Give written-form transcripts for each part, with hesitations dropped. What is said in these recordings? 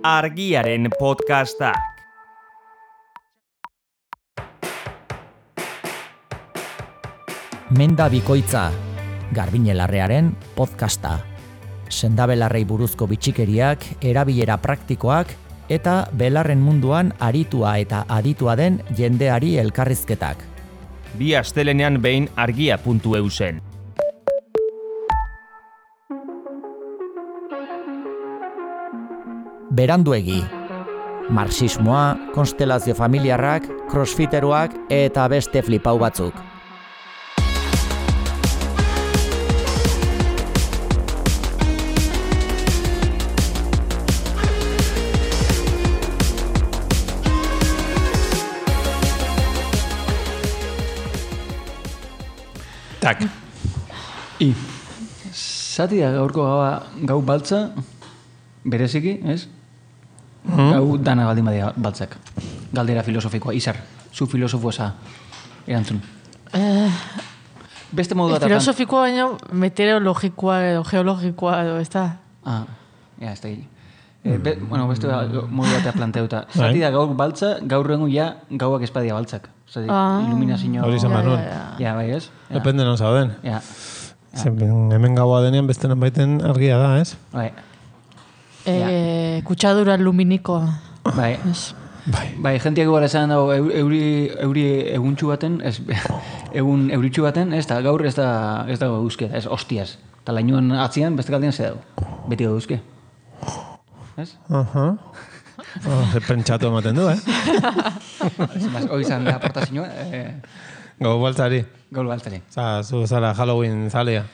Argiaren podcastak. Menda bikoitza, Garbiñelarrearen podcasta. Sendabelarrei buruzko bitxikeriak, erabilera praktikoak eta belarren munduan aritua eta aditua den jendeari elkarrizketak. Bi astelenean behin argia.eu zen. Beranduegi. Marxismoa, konstelazio familiarrak, crossfiteroak eta beste flipau batzuk. Tak. Zati da gaurko gau baltza, bereziki, ez? Gau dana baldin badia baltzak. Galdera filosofikoa, Izar, zu filosofo eza erantzun. Beste modu bat. Filosofikoa baina meteorologikoa edo geologikoa edo, ez da? Ez da gili. Bueno, beste modu batea planteuta. Zati da gaur baltza, gaur rengu ja gauak espadia baltzak. Iluminazio... Hori zen manun. Ja, bai ez? Depende non zauden. Ja. Hemen gaua denean beste non baiten argia da, ez? Bai. Kutsadura luminikoa. Bai. Bai, jentiak gara esan dago euri eguntxu baten, egun euritxu baten, ez da, gaur ez dago eguzke, ez hostiaz. Eta lainuan atzian, beste kaldean ze dago. Beti dago eguzke. Ez? Pentsatu ematen du, Hoi zan da aportazioa. Gau baltzari. Gaur baltzari. Zu zara Halloween zalea.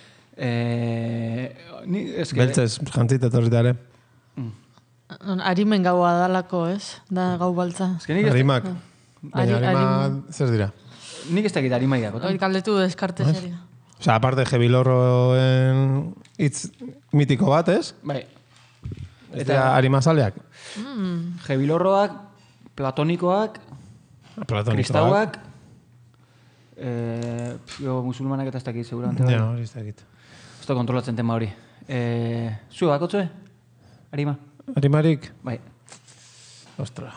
Beltzez, jantzita torritare. Arimen gaua dalako, ez? Da gau baltza. Arimak. Baina arima, zer dira? Nik ez dakit arimai dago. Hori kaldetu deskarte serio. Osa, aparte Jebilorroen hitz mitiko bat, ez? Bai. Eta arimazaleak? Jebilorroak, platonikoak, kristauak, musulmanak eta ez dakit, seguramente. Ja, hori ez dakit. Ez da kontrolatzen tema hori. Zu, bakotzue? Arima? Arimarik? Bai. Ostra.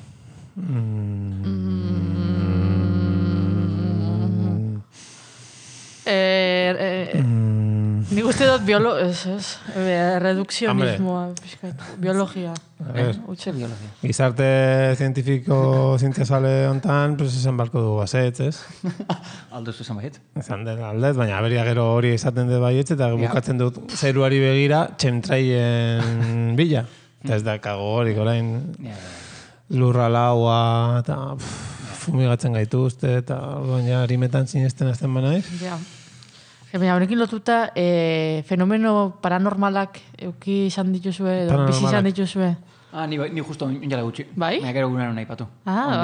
Nik uste dut redukzionismoa, biologia. Biologia. Gizarte zientifiko zientziazale hontan, pues esan barko du bazetz, ez? Aldoz esan baiet. Esan den aldez, baina aberia gero hori esaten dut baietz, eta bukatzen dut zeruari begira txemtraien bila. Eta ez da kago horik orain lurra laua, eta fumigatzen gaituzte, eta baina harimetan sinesten azten banaiz. Ja. Baina horrekin lotuta, fenomeno paranormalak euki izan dituzue, edo bizi izan dituzue. Ni justo onjala gutxi. Bai? Baina gero gunean nahi patu.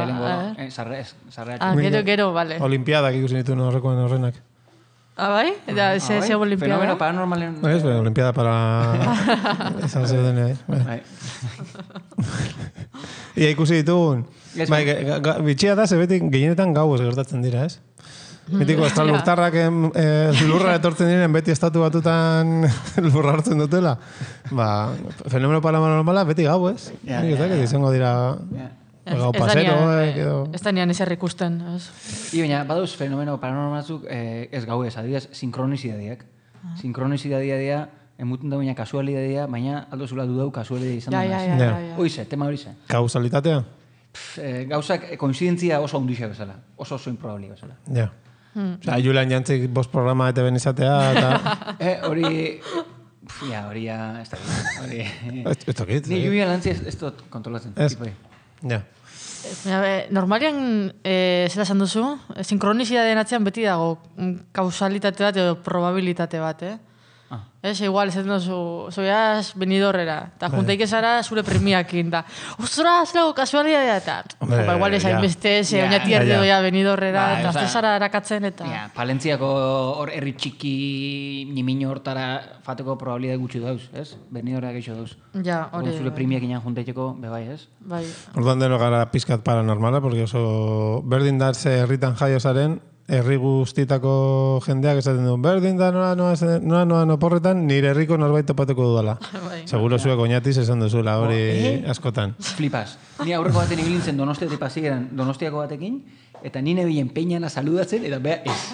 Gero, bale. Olimpiadak ikusi nitu horrenak. Bai? Eta ze olimpiada? Fenomeno paranormalen... Ez, olimpiada para... Esan zeuden, Bai. Ia ikusi ditugun. Bitxia da, zebetik gehienetan gau ez gertatzen dira, ez? Mitiko, estralurtarrak lurra etortzen diren beti estatu batutan lurra hartzen dutela. Fenomeno paranormala beti gau, ez? Nik ez dakit, izango dira gau pasero, edo... Ez da nian ezer ikusten, ez? Baina, badauz fenomeno paranormalazuk ez gau ez, adibidez, sinkronizidadiak. Sinkronizidadiak dira, emuten da baina kasualidadia, baina aldo zula dudau kasualidadia izan da. Hoize, tema horize. Kausalitatea? Gauzak koinzidentzia oso ondixea bezala, oso improbablia bezala. Ja. Osa, Julian Jantzik bost programa eta benizatea, eta... Hori... Hori ja... Ez dakit. Ni Julian Jantzi ez dut kontrolatzen. Ez. Ja. Normalian, zera esan duzu, sinkronizitateen atzean beti dago kausalitate bat edo probabilitate bat, Ez, igual, ez duzu, zoiaz benidorrera, eta juntaik ezara zure premiakin, da, ostra, zelago kasualidadea, eta, igual ez hainbeste, oinati erdedoia benidorrera, eta ez zara erakatzen, eta... Palentziako hor herri txiki nimino hortara fateko probabilidade gutxi dauz, ez? Benidorrea geixo dauz. Ja, hori... Zure premiakin juntaiteko, bebai, ez? Bai. Orduan deno gara pizkat paranormala, porque oso berdin darze herritan jaio zaren, herri guztietako jendeak esaten du, berdin da noa oporretan, nire herriko norbait topatuko dudala. Seguro zuek oinatiz esan duzuela hori askotan. Flipas. Ni aurreko baten ibilintzen Donostiako batekin, eta ni nebilen peinana saludatzen, eta beha ez.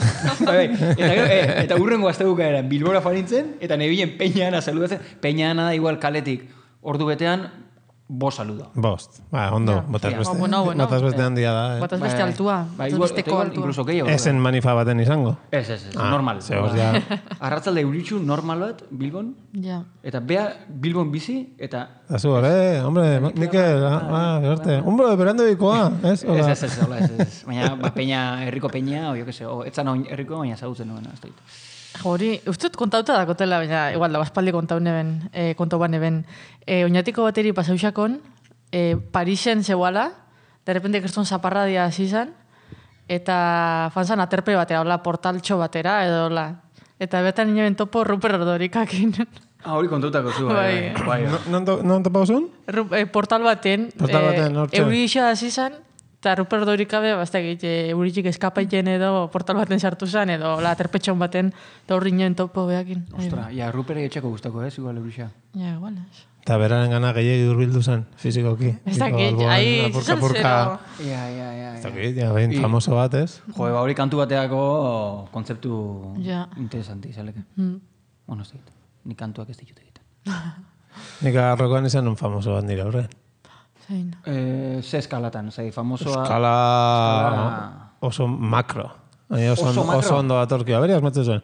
Eta urrengo astebuka eran Bilbora farintzen, eta nebilen peinana saludatzen. Peinana da igual kaletik ordu betean, bost saluda. Bost. Ondo, botaz beste handia da. Botaz beste altua. Besteko altua. Incluso gehiago. Esen manifa baten izango. Ez, normal. Arratzalde euritxu normal bat, Bilbon. Ja. Eta bea Bilbon bizi, eta... Azu, hombre, Mikel, gerte. Hombre, berando bikoa, ez? Ez. Baina, peña, herriko peña, o jo que se, etzan herriko, baina zagutzen nuen, ez dut. Hori, ustut kontauta da kotela, baina igual da, baspaldi kontau ban eben. Oñatiko bateri pasausakon, Parisen zeuala, derrepende kertzun zaparradia zizan, eta fanzan aterpe batera, hola, portaltxo batera, edo hola. Eta betan inoen topo Ruper Ordorikakin. Hori kontautako zu, bai. Non topau zuen? Portal baten, hortxe. Eurixo da zizan, eta Ruper Ordorikabe, bastak, euritxik eskapaiten edo portal baten sartu zen, edo la aterpetxon baten, eta horri inoen topo behakin. Ostra, ja, Ruperi etxeko guztako, igual Eurixa. Ja, igual, ez. Eta beraren gana gehiagi urbildu zen, fizikoki. Ez dakit, ahi, zizan zero. Ja. Ez dakit, behin famoso bat, ez? Jo, hori kantu bateako kontzeptu interesanti, zaleke. Bueno, ez dakit, ni kantuak ez ditut egiten. Nik agarrokoan izan un famoso bat nire horrean. Zein? Ze eskalatan, famosoa... Eskala oso makro. Oso ondo datorki. Aberi asmatzen zuen.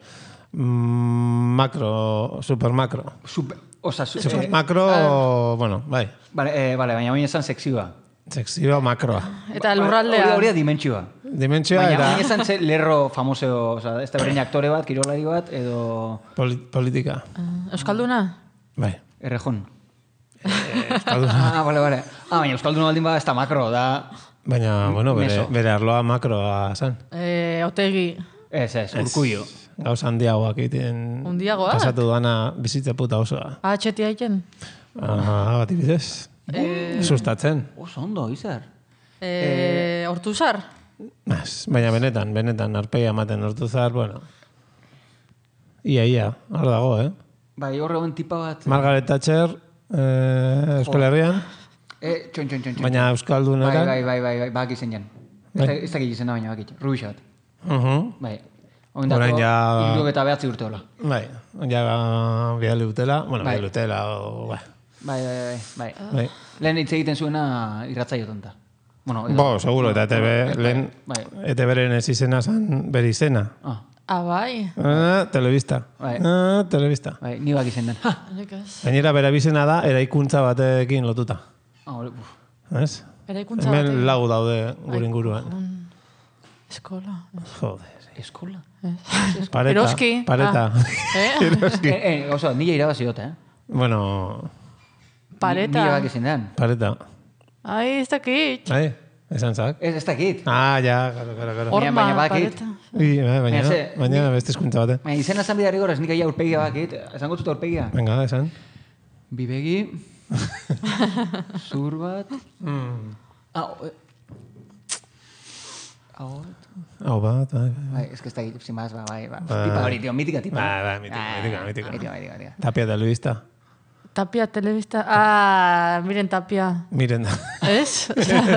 Makro, super makro. Super makro, bueno, bai. Vale, baina baina esan sekzioa. Sekzioa makroa. Eta lurraldea. Hori da dimentsioa. Dimentsioa era... Baina esan lerro famoseo, ez da berrein aktore bat, kirolari bat, edo... Politika. Euskalduna? Bai. Errejon. Euskalduna. Vale. Baina Euskalduna baldin ba, ez da makro, da... Baina, bueno, bere arloa makroa zan. Otegi. Ez, Urkullu. Gauza handiagoak egiten... Handiagoak? Pasatu dana bizitza puta osoa. Atxeti haiten? Bat ibidez. Sustatzen. Oso ondo, izar. Hortuzar? Baina benetan, arpeia ematen hortuzar, bueno. Ia, hor dago, Bai, horregoen tipa bat... Margaret Thatcher, Euskal Herrian. Txon. Baina Euskaldunetan. Bai, bak izen jan. Ez dakit izena baina bakit. Rubixo bat. Bai. Oindako, iruk eta behatzi urte hola. Bai, ja bidali utela. Bueno, bidali utela, Bai. Lehen hitz egiten zuena irratzaiotonta. Seguro, eta lehen ETB-ren ez izena zan bere izena. Bai. Telebista. Telebista. Bai, ni bak izen den. Gainera, bere bizena da, eraikuntza batekin lotuta. Ez? Eraikuntza batekin. Hemen lagu daude gurin guruan. Eskola. Jode. Eskola? Eroski. Pareta. Eroski. Oso, nila irabaziot, Bueno... Pareta. Nila bak izin den. Pareta. Ai, ez dakit. Ai, esan zak. Ez dakit. Ja, karo. Baina bakit. Baina beste eskuntza bate. Baina izena esan bidari gorez, nik aia urpegia bakit. Esan gotzuta urpegia. Venga, esan. Bibegi. Zur bat. Hau bat, bai. Ez que ez da egin, sin más, bai. Tipa hori, tío, mítica tipa. Mítica. Tapia telebista. Tapia telebista. Miren Tapia. Miren. Ez?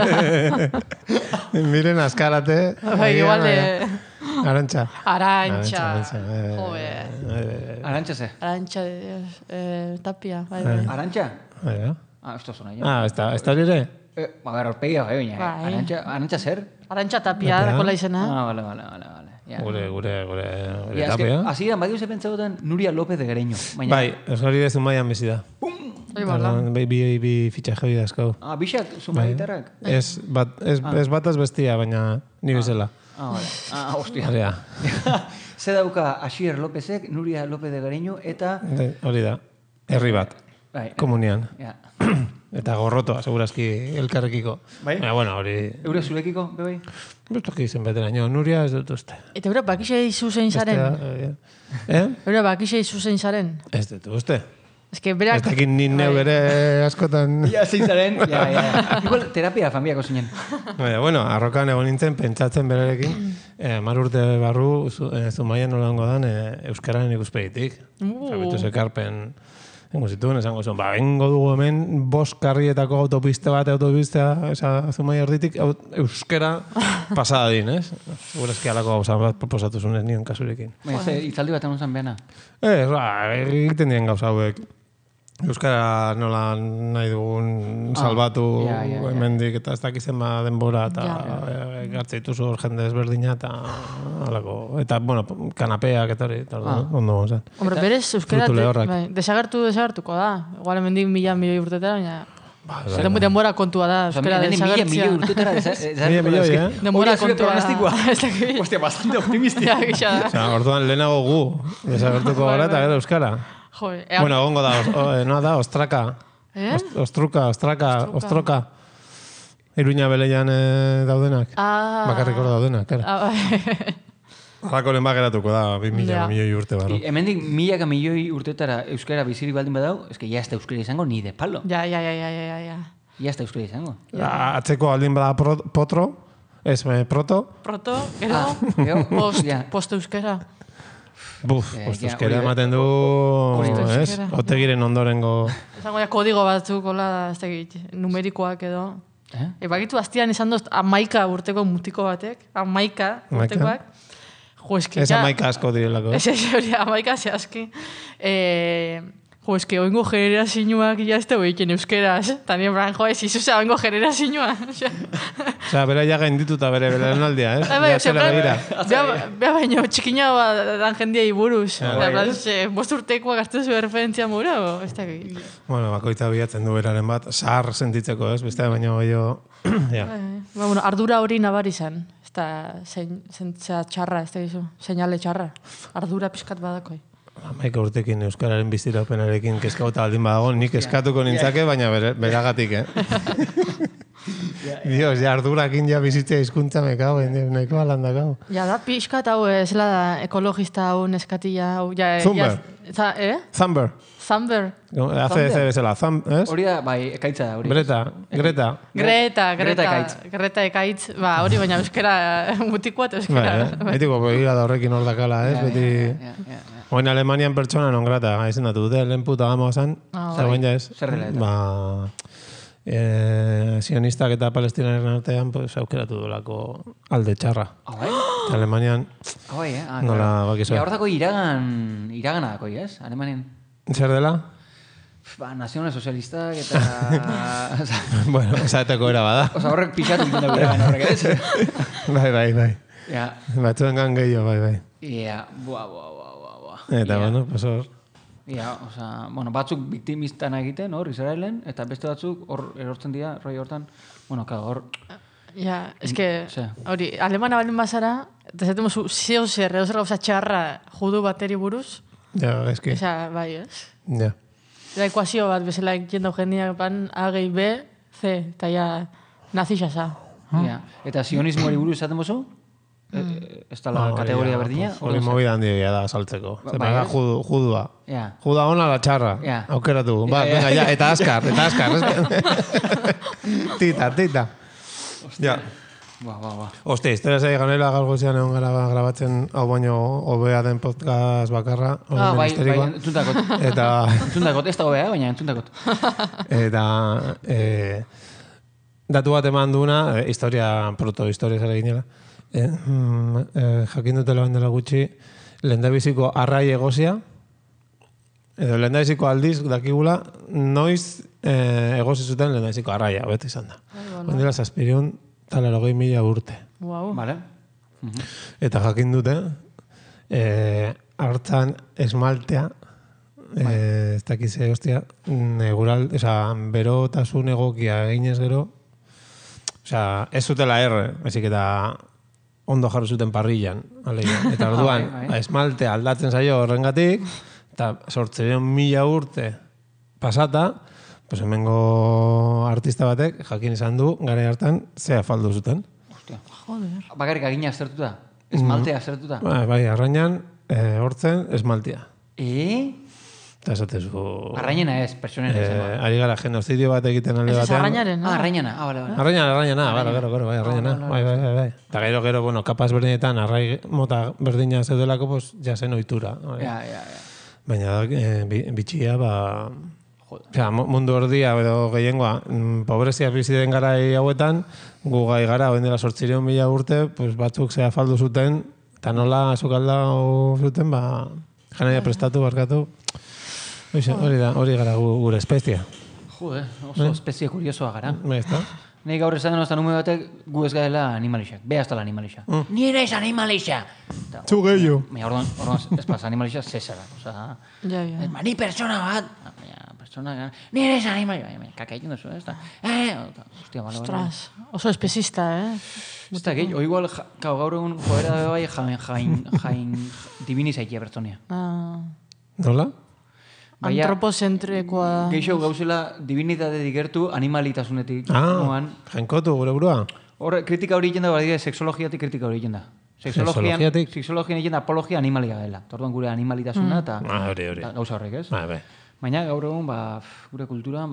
Miren askarate. Bai, igual de... Arantxa. Joder. Arantxa ze? Arantxa de Dios. Tapia, bai. Arantxa? Bai. Esto zona jo. Ez da hori ere? A ver, orpegia, baina. Arantxa zer? Arantxa Tapia, dakola izena. Vale. Gure Tapia. Asi eran, bai duze pentsagotan Nuria López de Gereño. Bai, ez hori dezu maian bizi da. Bi fitxaje hori dazkau. Bixak, zuma gitarrak? Ez bataz bestia, baina ni bezala. Vale. Hostia. Ze dauka Asier Lópezek, Nuria López de Gereño, eta... Hori da, herri bat, komunian. Eta gorrotoa, segurazki elkarrekiko. Bai? Bueno, hori... Eure zurekiko, bebai? Bestok izen beteraino, Nuria ez dut uste. Eta eure bakixei zuzein zaren? Eure bakixei zuzein zaren? Ez dut uste. Ez que berak... Ez dakit nin neu ere askotan... Ja, zeintzaren, Igual terapia familiako zinen. Bueno, arrokan egon nintzen, pentsatzen berarekin, 10 urte barru, Zumaian nolango dan, euskararen ikuspegitik. Zabituz ekarpen... Engo zituen, esango zuen, bengo dugu hemen, 5 karrietako autopista, Zumaia erditik, euskera pasada din, ez? Segurazki alako gauza bat proposatu zuen nion kasurekin. Itzaldi bat egon zen behena? Egiten dien gauza hauek. Euskara nola nahi dugun salbatu hemendik eta ez dakizen denbora eta gartzituzu hor jende ezberdina eta alako. Eta, bueno, kanapeak eta hori, ondo gontzen. Hombre, berez, euskara desagertuko da. Igual hemendik 1.000.000 urtetara, baina... Denbora kontua da, euskara desagertzea. 1.000.000 urtetara desagertzea. Denbora kontua da. Hostia, bastante optimistia. Orduan lehenago gu, desagertuko gara eta gero euskara. Bueno, egongo da, ostraka. Ostroka. Iruña Beleian daudenak. Bakarrik hor daudenak, kera. Rakolen bageratuko da, 2.000 milioi urte barro. Hemendik 1.000 milioi urtetara euskara bizirik baldin badau, eske ya ez da euskara izango ni de palo. Ja. Ya ez da euskara izango. Atzeko baldin bada potro, ez proto. Proto, gero, post euskara. Post euskara ematen du, ez? Otegiren ondorengo... Esango ja kodigo batzuk, hola, ez tegit, numerikoak edo. Bakitu aztian izan dozt 11 urteko mutiko batek, 11 urtekoak. Ez 11 asko direlako. Ez hori, 11 zehazki. Eske oingo generazioak ja ez da egiten euskeraz. Tanien bran, ez izuza oingo generazioa. Osea, bera ja gaindituta bere lanaldia, ez? Ja zela begira. Bea baino, txikina dan jendiai buruz. 5 urtekoa gaztezu referentzia mura, ez da egin. Bueno, bakoitza bilatzen du beraren bat, zahar sentitzeko, ez? Beste baino gehiago... Ardura hori nabari zen. Ez da, zentzea txarra, ez da gizu. Seinale txarra. Ardura pixkat badakoi. 11 urtekin euskararen biziraupenarekin kezkauta baldin badago, nik eskatuko nintzake, baina beragatik, Dios, ardurakin bizitzea hizkuntza mekau, nahiko alandakau. Ja, da pixkat hau, zela da, ekologista hau, neskatila hau, Thumber. Hace bezala, ez? Hori da, bai, ekaitza da, hori. Greta ekaitz, hori baina euskera mutikoa eta euskera. Etiko, begira da horrekin hor dakala, ez? Beti... Oin Alemanian pertsona non grata, izendatu dute, lehen puta gama osan, zagoen ja ez. Zer dela eta? Sionistak eta palestinaren artean aukeratu dolako alde txarra. Alemanian nola bakizu. Hor dako iragana dako, ez? Alemanian. Zer dela? Nazional sozialistak eta... Bueno, esateko era bada. Osa horrek pixatu iten dago iragan horrek, ez? Bai. Batzuen gan gehiago, bai. Buah. Eta, bueno, pues hor. Batzuk biktimistan egiten, hor, Israelen, eta beste batzuk, hor, erortzen dira, roi hortan, hor... Ja, eske, hori, alemana balen bazara, eta zaten mozu, zer gauza txarra judu bateri buruz. Ja, eski. Bai, ez? Ja. Eta ekuazio bat, bezala jendau jendia, A gehi B, C, eta ja, nazixasa. Eta sionismoari buruz zaten mozu? Ez da la kategoria berdina? Hori movida handia da saltzeko. Zepega judua. Juda ona la txarra. Aukeratu. Venga, ja, eta askar. Tita. Ja. Hostia, historia zei ganela gaur gozian egon gara grabatzen hau baino hobea den podcast bakarra. Bai, entzundakot. Ez da hobea, baina entzundakot. Eta... Datu bat eman duena, protohistoria zara ginela. Jakin dutela bandela gutxi, lehendabiziko arrai egozia, edo lehendabiziko aldiz dakigula, noiz egozi zuten lehendabiziko arraia, beti izan da. Bandela zazpirion, talero 20.000 urte. Vale. Eta jakin dute, hartzan esmaltea, ez dakize, hostia, berotasun egokia eginez gero, ez zutela ezik eta ondo jarri zuten parrillan. Eta orduan, esmalte aldatzen zaio horrengatik, eta 8.000 urte pasata, pues hemengo artista batek jakin izan du, gara hartan, zea faldu zuten. Joder. Bakarrik agina aztertuta? Esmaltea aztertuta? Bai, arrainan, hortzen, esmaltea. Eta esatezu... Arrainena ez, pertsonera ez. Ari gara genozidio bat egiten alde batean. Ez arrainaren, no? Arrainena, bale. Arrainena, bai. Eta gero, bueno, kapaz berdinetan, arrai mota berdina zeudelako, pues, jasen ohitura. Ja. Baina bitxia, Osea, mundu ordia edo gehiengoa, pobrezia bizi den garai hauetan, gu gai gara, oen dela 800.000 urte, pues batzuk zea faldu zuten, eta nola azukaldau zuten, janaia prestatu, barkatu. Hori gara gure espezia. Jode, oso espezie kuriosoa gara. Ezta? Nei gaur esan denozta nume batek, gu ez gaela animalixak. Be hasta la animalixa. Ni ere ez animalixa! Zu gehiago. Orduan, ez paz, animalixa zesara. Osa, ni persona bat! Ni ere ez animalixa. Kaka egin duzu, ez da? Hostia, malo. Ostras, oso espezista, Ez da, gehi, o igual, gaur egun joera bai jain divinizaikia pertsonia. Nola? Antropozentrekoa... Geixo gauzela divinitate digertu animalitasunetik. Jainkotu gure burua. Hor, kritika hori egin da, sexologiatik kritika hori egin da. Sexologian egin da apologia animalia dela. Torduan gure animalitasuna eta gauza horrek, ez? Baina gaur egun, gure kulturan,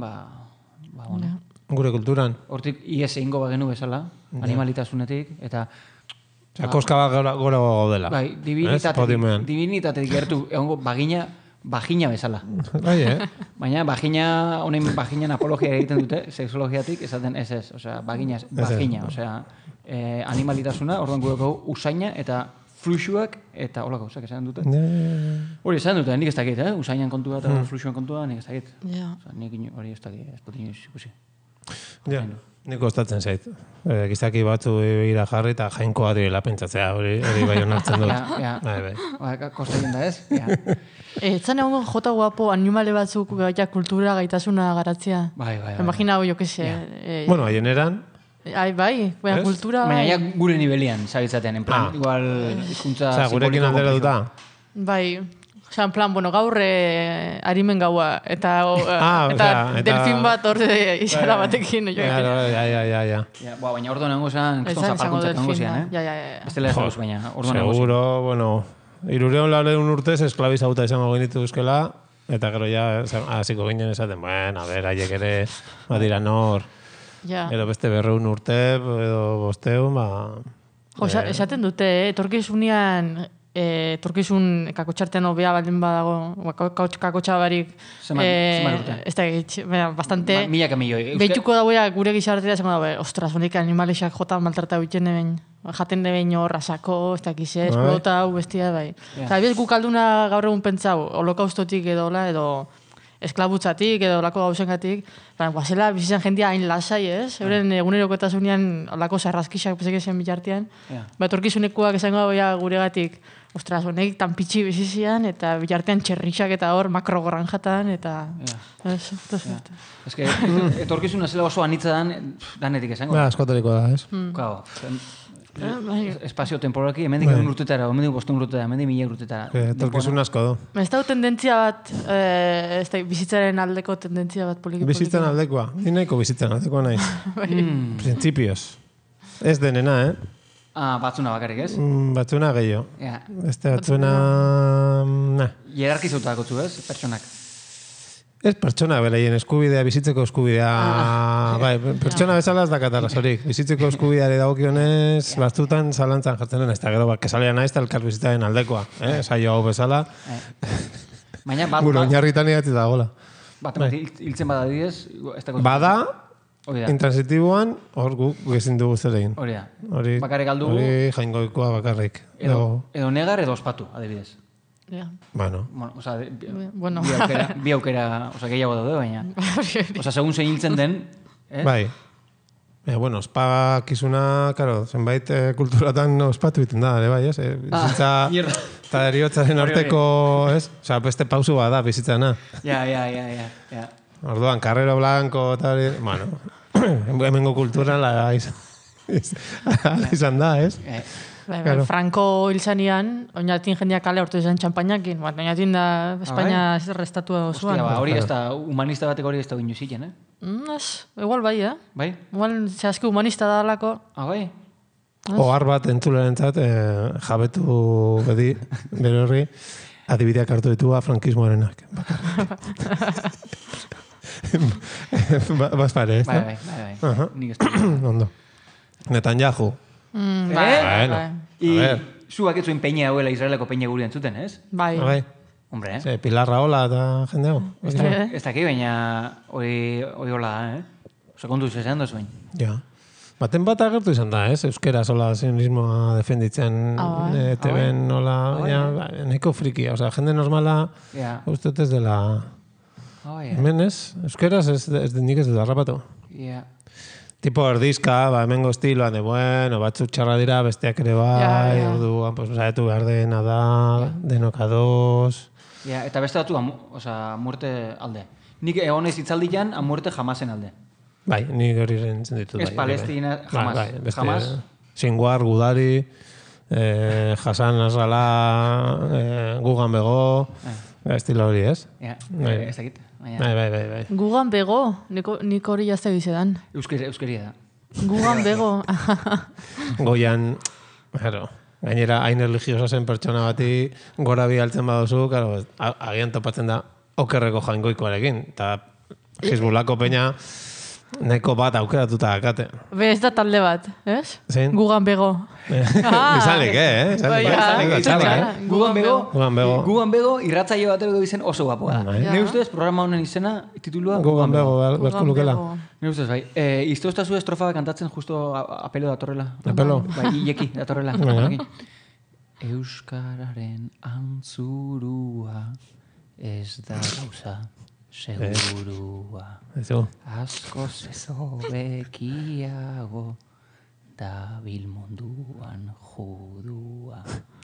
Gure kulturan? Hortik ies egingo bagenu bezala, animalitasunetik, eta... Osea, koska bat gora gaudela. Bai, divinitate digertu, egongo bagina bezala. Bai, Baina honen baginan apologia egiten dute, sexologiatik, esaten ez, osea, bagina, osea, animalitasuna, orduan gure usaina eta fluxuak eta hola gauzak esan dute. Hori esan dute, nik ez dakit, usainan kontua eta fluxuan kontua, nik ez dakit. Nik hori ez dakit, ez dut ikusi. Ja, nik kostatzen zait. Gizaki batzu ira jarri eta jainkoa direla pentsatzea, hori bai onartzen dut. Ja. Kostatzen da ez? Etzan egon jota guapo animale batzuk kultura gaitasuna garatzea. Bai. Imagina jo que se. Bueno, haien eran. Bai, kultura. Baina ja gure nivelian, sabitzatean, en plan, igual hizkuntza simboliko. Gurekin aldera duta. Bai. Osea, en plan, gaur arimen gaua, eta delfin bat horde izara batekin. Ja. Baina orduan nengo zen, kriston zapalkuntzak nengo zian, Bestela ez dauz, baina orduan nengo zen. Seguro, bueno, 300 urtez esklabizauta izango genitu euskela, eta gero ja, hasiko ginen esaten, bueno, a ver, haiek ere, badira nor, edo beste 200 urte, edo 500, esaten dute, etorkizunean, etorkizun kakotxartean obea baldin badago, kakotxa barik, ez da egitxe, bastante, milaka milioi. behituko dagoea gure gizartera, esango dago, ostras, honik animalexak jota maltrata egiten eben, jaten eben hor, rasako, ez da egize, esplota, bestia, bai. Eta abiez guk alduna gaur egun pentsau, holokaustotik edo esklabutzatik edo olako gauzengatik, guazela bizitzen jendia hain lasai, ez? Euren egunerokotasunean olako sarrazkixak pesekezen bitartean. Etorkizunekoak esango guregatik, ostras, honek tan pitxi bizizian, eta bitartean txerrixak eta hor makrogorranjatan, eta... Ez que etorkizuna zela oso anitza danetik esango. Askotarikoa da, ez? Claro. Espazio temporalki, hemendik 1 urtetara, hemendik 500 urtetara, hemendik 1000 urtetara. Etorkizun asko du. Ez da tendentzia bat, bizitzaren aldeko tendentzia bat poliki. Bizitzen aldekoa. Ni nahiko bizitzen aldekoa naiz. Principios. Ez denena, Batzuna bakarrik, ez? Batzuna gehiago. Beste batzuna... Hierarkizautako zu, ez? Pertsonak. Ez pertsona, beraien eskubidea, bizitzeko eskubidea... Bai, pertsona bezala ez dakat arrazorik. Bizitzeko eskubideari dagokionez, batzutan zalantzan jartzen den, ez da gero, kesalia naiz, elkar bizitzaren aldekoa. Saio hau bezala. Baina bat... Gure oinarritan idatzi dagoela. Bat, hiltzen badadidez... Bada, intransitiboan, hor guk ezin dugu zer egin. Hori da. Bakarrik aldugu... Hori jaingoikoa bakarrik. Edo negar edo ospatu, adibidez. Bueno. Osa, bi aukera, osa, gehiago daude, baina. Osa, segun zein hiltzen den... Bai. Bueno, ospakizuna, karo, zenbait kulturatan ospatu biten da, bai, ez? Bizitza eta eriotzaren arteko, ez? Osa, beste pausu bat da, bizitzana. Ja. Orduan, Carrero Blanco, eta hori... Bueno, hemengo kultura izan da, ez? Franco hilzanean, oinatin jendeak kale hortu izan txampainakin, oinatin da Espainia restatua osoan. Hostia, hori ez da, humanista batek hori ez da ginu ziken, Igual bai, Bai? Igual, zehazki humanista da alako. Bai? Ohar bat entzulerentzat, jabetu bedi, bere horri, adibideak hartu ditua frankismoarenak. Bas pare, ez da? Bai. Nik ez da. Ondo. Netanyahu. Bai. Zuak ez zuen peña hauela Israeleko peña guri entzuten, ez? Bai. Hombre, Ze, Pilar Rahola eta jende hau. ez daki, baina hori hola da, Osa, kontu zezean da zuen. Ja. Baten bat agertu izan da, ez? Euskera sola zionismoa defenditzen TV-en nola, nahiko frikia. Osa, jende normala, uste ez dela... Hemen ez? Euskeraz nik ez dut harrapatu. Tipo erdizka, hemengo estiloan de bueno, batzuk txarra dira, besteak ere bai, orduan, pues, saietu behar dena da, denok ados... Eta beste batu, muerte alde. Nik egonez hitzaldian, a muerte jamasen alde. Bai, nik hori zentzen ditut. Ez Palestina, jamás. Singuar, Gudari, Hassan Nasrallah, Gugan Bego, estilo hori, ez? Ez dakit. Bai. Gugan Bego, nik hori jazte bizedan. Euskeria da. Gugan Bego. Goian, gainera, hain religiosa zen pertsona bati gora bialtzen baduzu, agian topatzen da okerreko jaingoikoarekin. Eta Hezbolako peña nahiko bat aukeratuta akate. Ez da talde bat, ez? Zein? Gugan Bego. Izalik, Gugan Bego irratzaio batero du izen oso guapoa. Ne ustez, programa honen izena, titulua Gugan Bego, berko lukela. Ne ustez, bai. Izte ustazue estrofa kantatzen justo apelo datorrela. Apelo? Bai, ileki datorrela. Euskararen antzurua ez da gauza segurua. Askoz ez hobekiago da bilmunduan judua.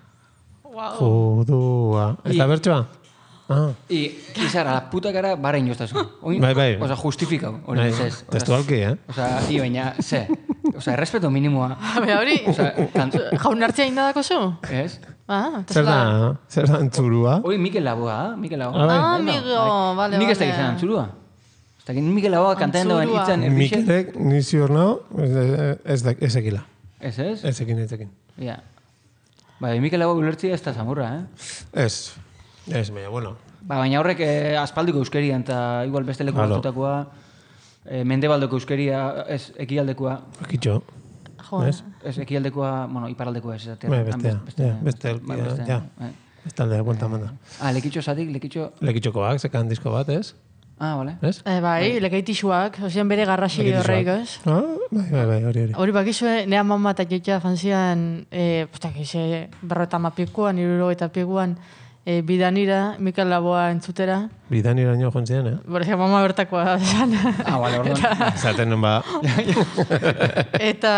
Judua. Ez da bertsoa? Izara, la puta cara barra inoztasun. Bai. Osa, justifikau. Testualki, Osa, baina, ze. Osa, errespeto minimoa. Hori, jaun hartzea indadako zu? Ez? Zer da antzurua? Hori Mikel Laboa, Mikel Laboa. Vale. Nik ez da izan antzurua. Ez da, Mikel Laboa kantaen duen hitzan erdixe. Mikelek, nizior nao, ez ekila. Ez? Ez ekin. Ja. Bai, Mikel Laboa ulertzia ez da zamurra, Ez, baina, bueno. Baina horrek aspaldiko euskeria, eta igual beste leku batutakoa, mendebaldeko euskeria, ez ekialdekoa. Ekitxo. Ez ekialdekoa, iparaldekoa ez. Beste aldea, buelta manda. Lekitxo zatik, Lekitxokoak, zekan disko bat, ez? Bale. Bai, lekeitixuak, ozien bere garrasi horreik, ez? Bai, hori. Hori bakizue, nea mamma eta joitea fanzian, berrota mapikuan, 70 pikuan, bidanira, Mikel Laboa entzutera. Bidanira nio joan ziren, Borezia, mama bertakoa esan. Bale, orduan. Zaten nun ba. Eta...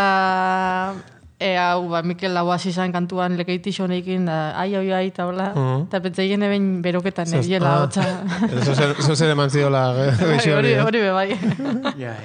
Mikel Laboa zizan kantuan lekeitixo honekin, ai, eta hola. Eta pentsegin eben beroketan egiela, hotza. Eso zer eman ziola. Hori bai. Ja.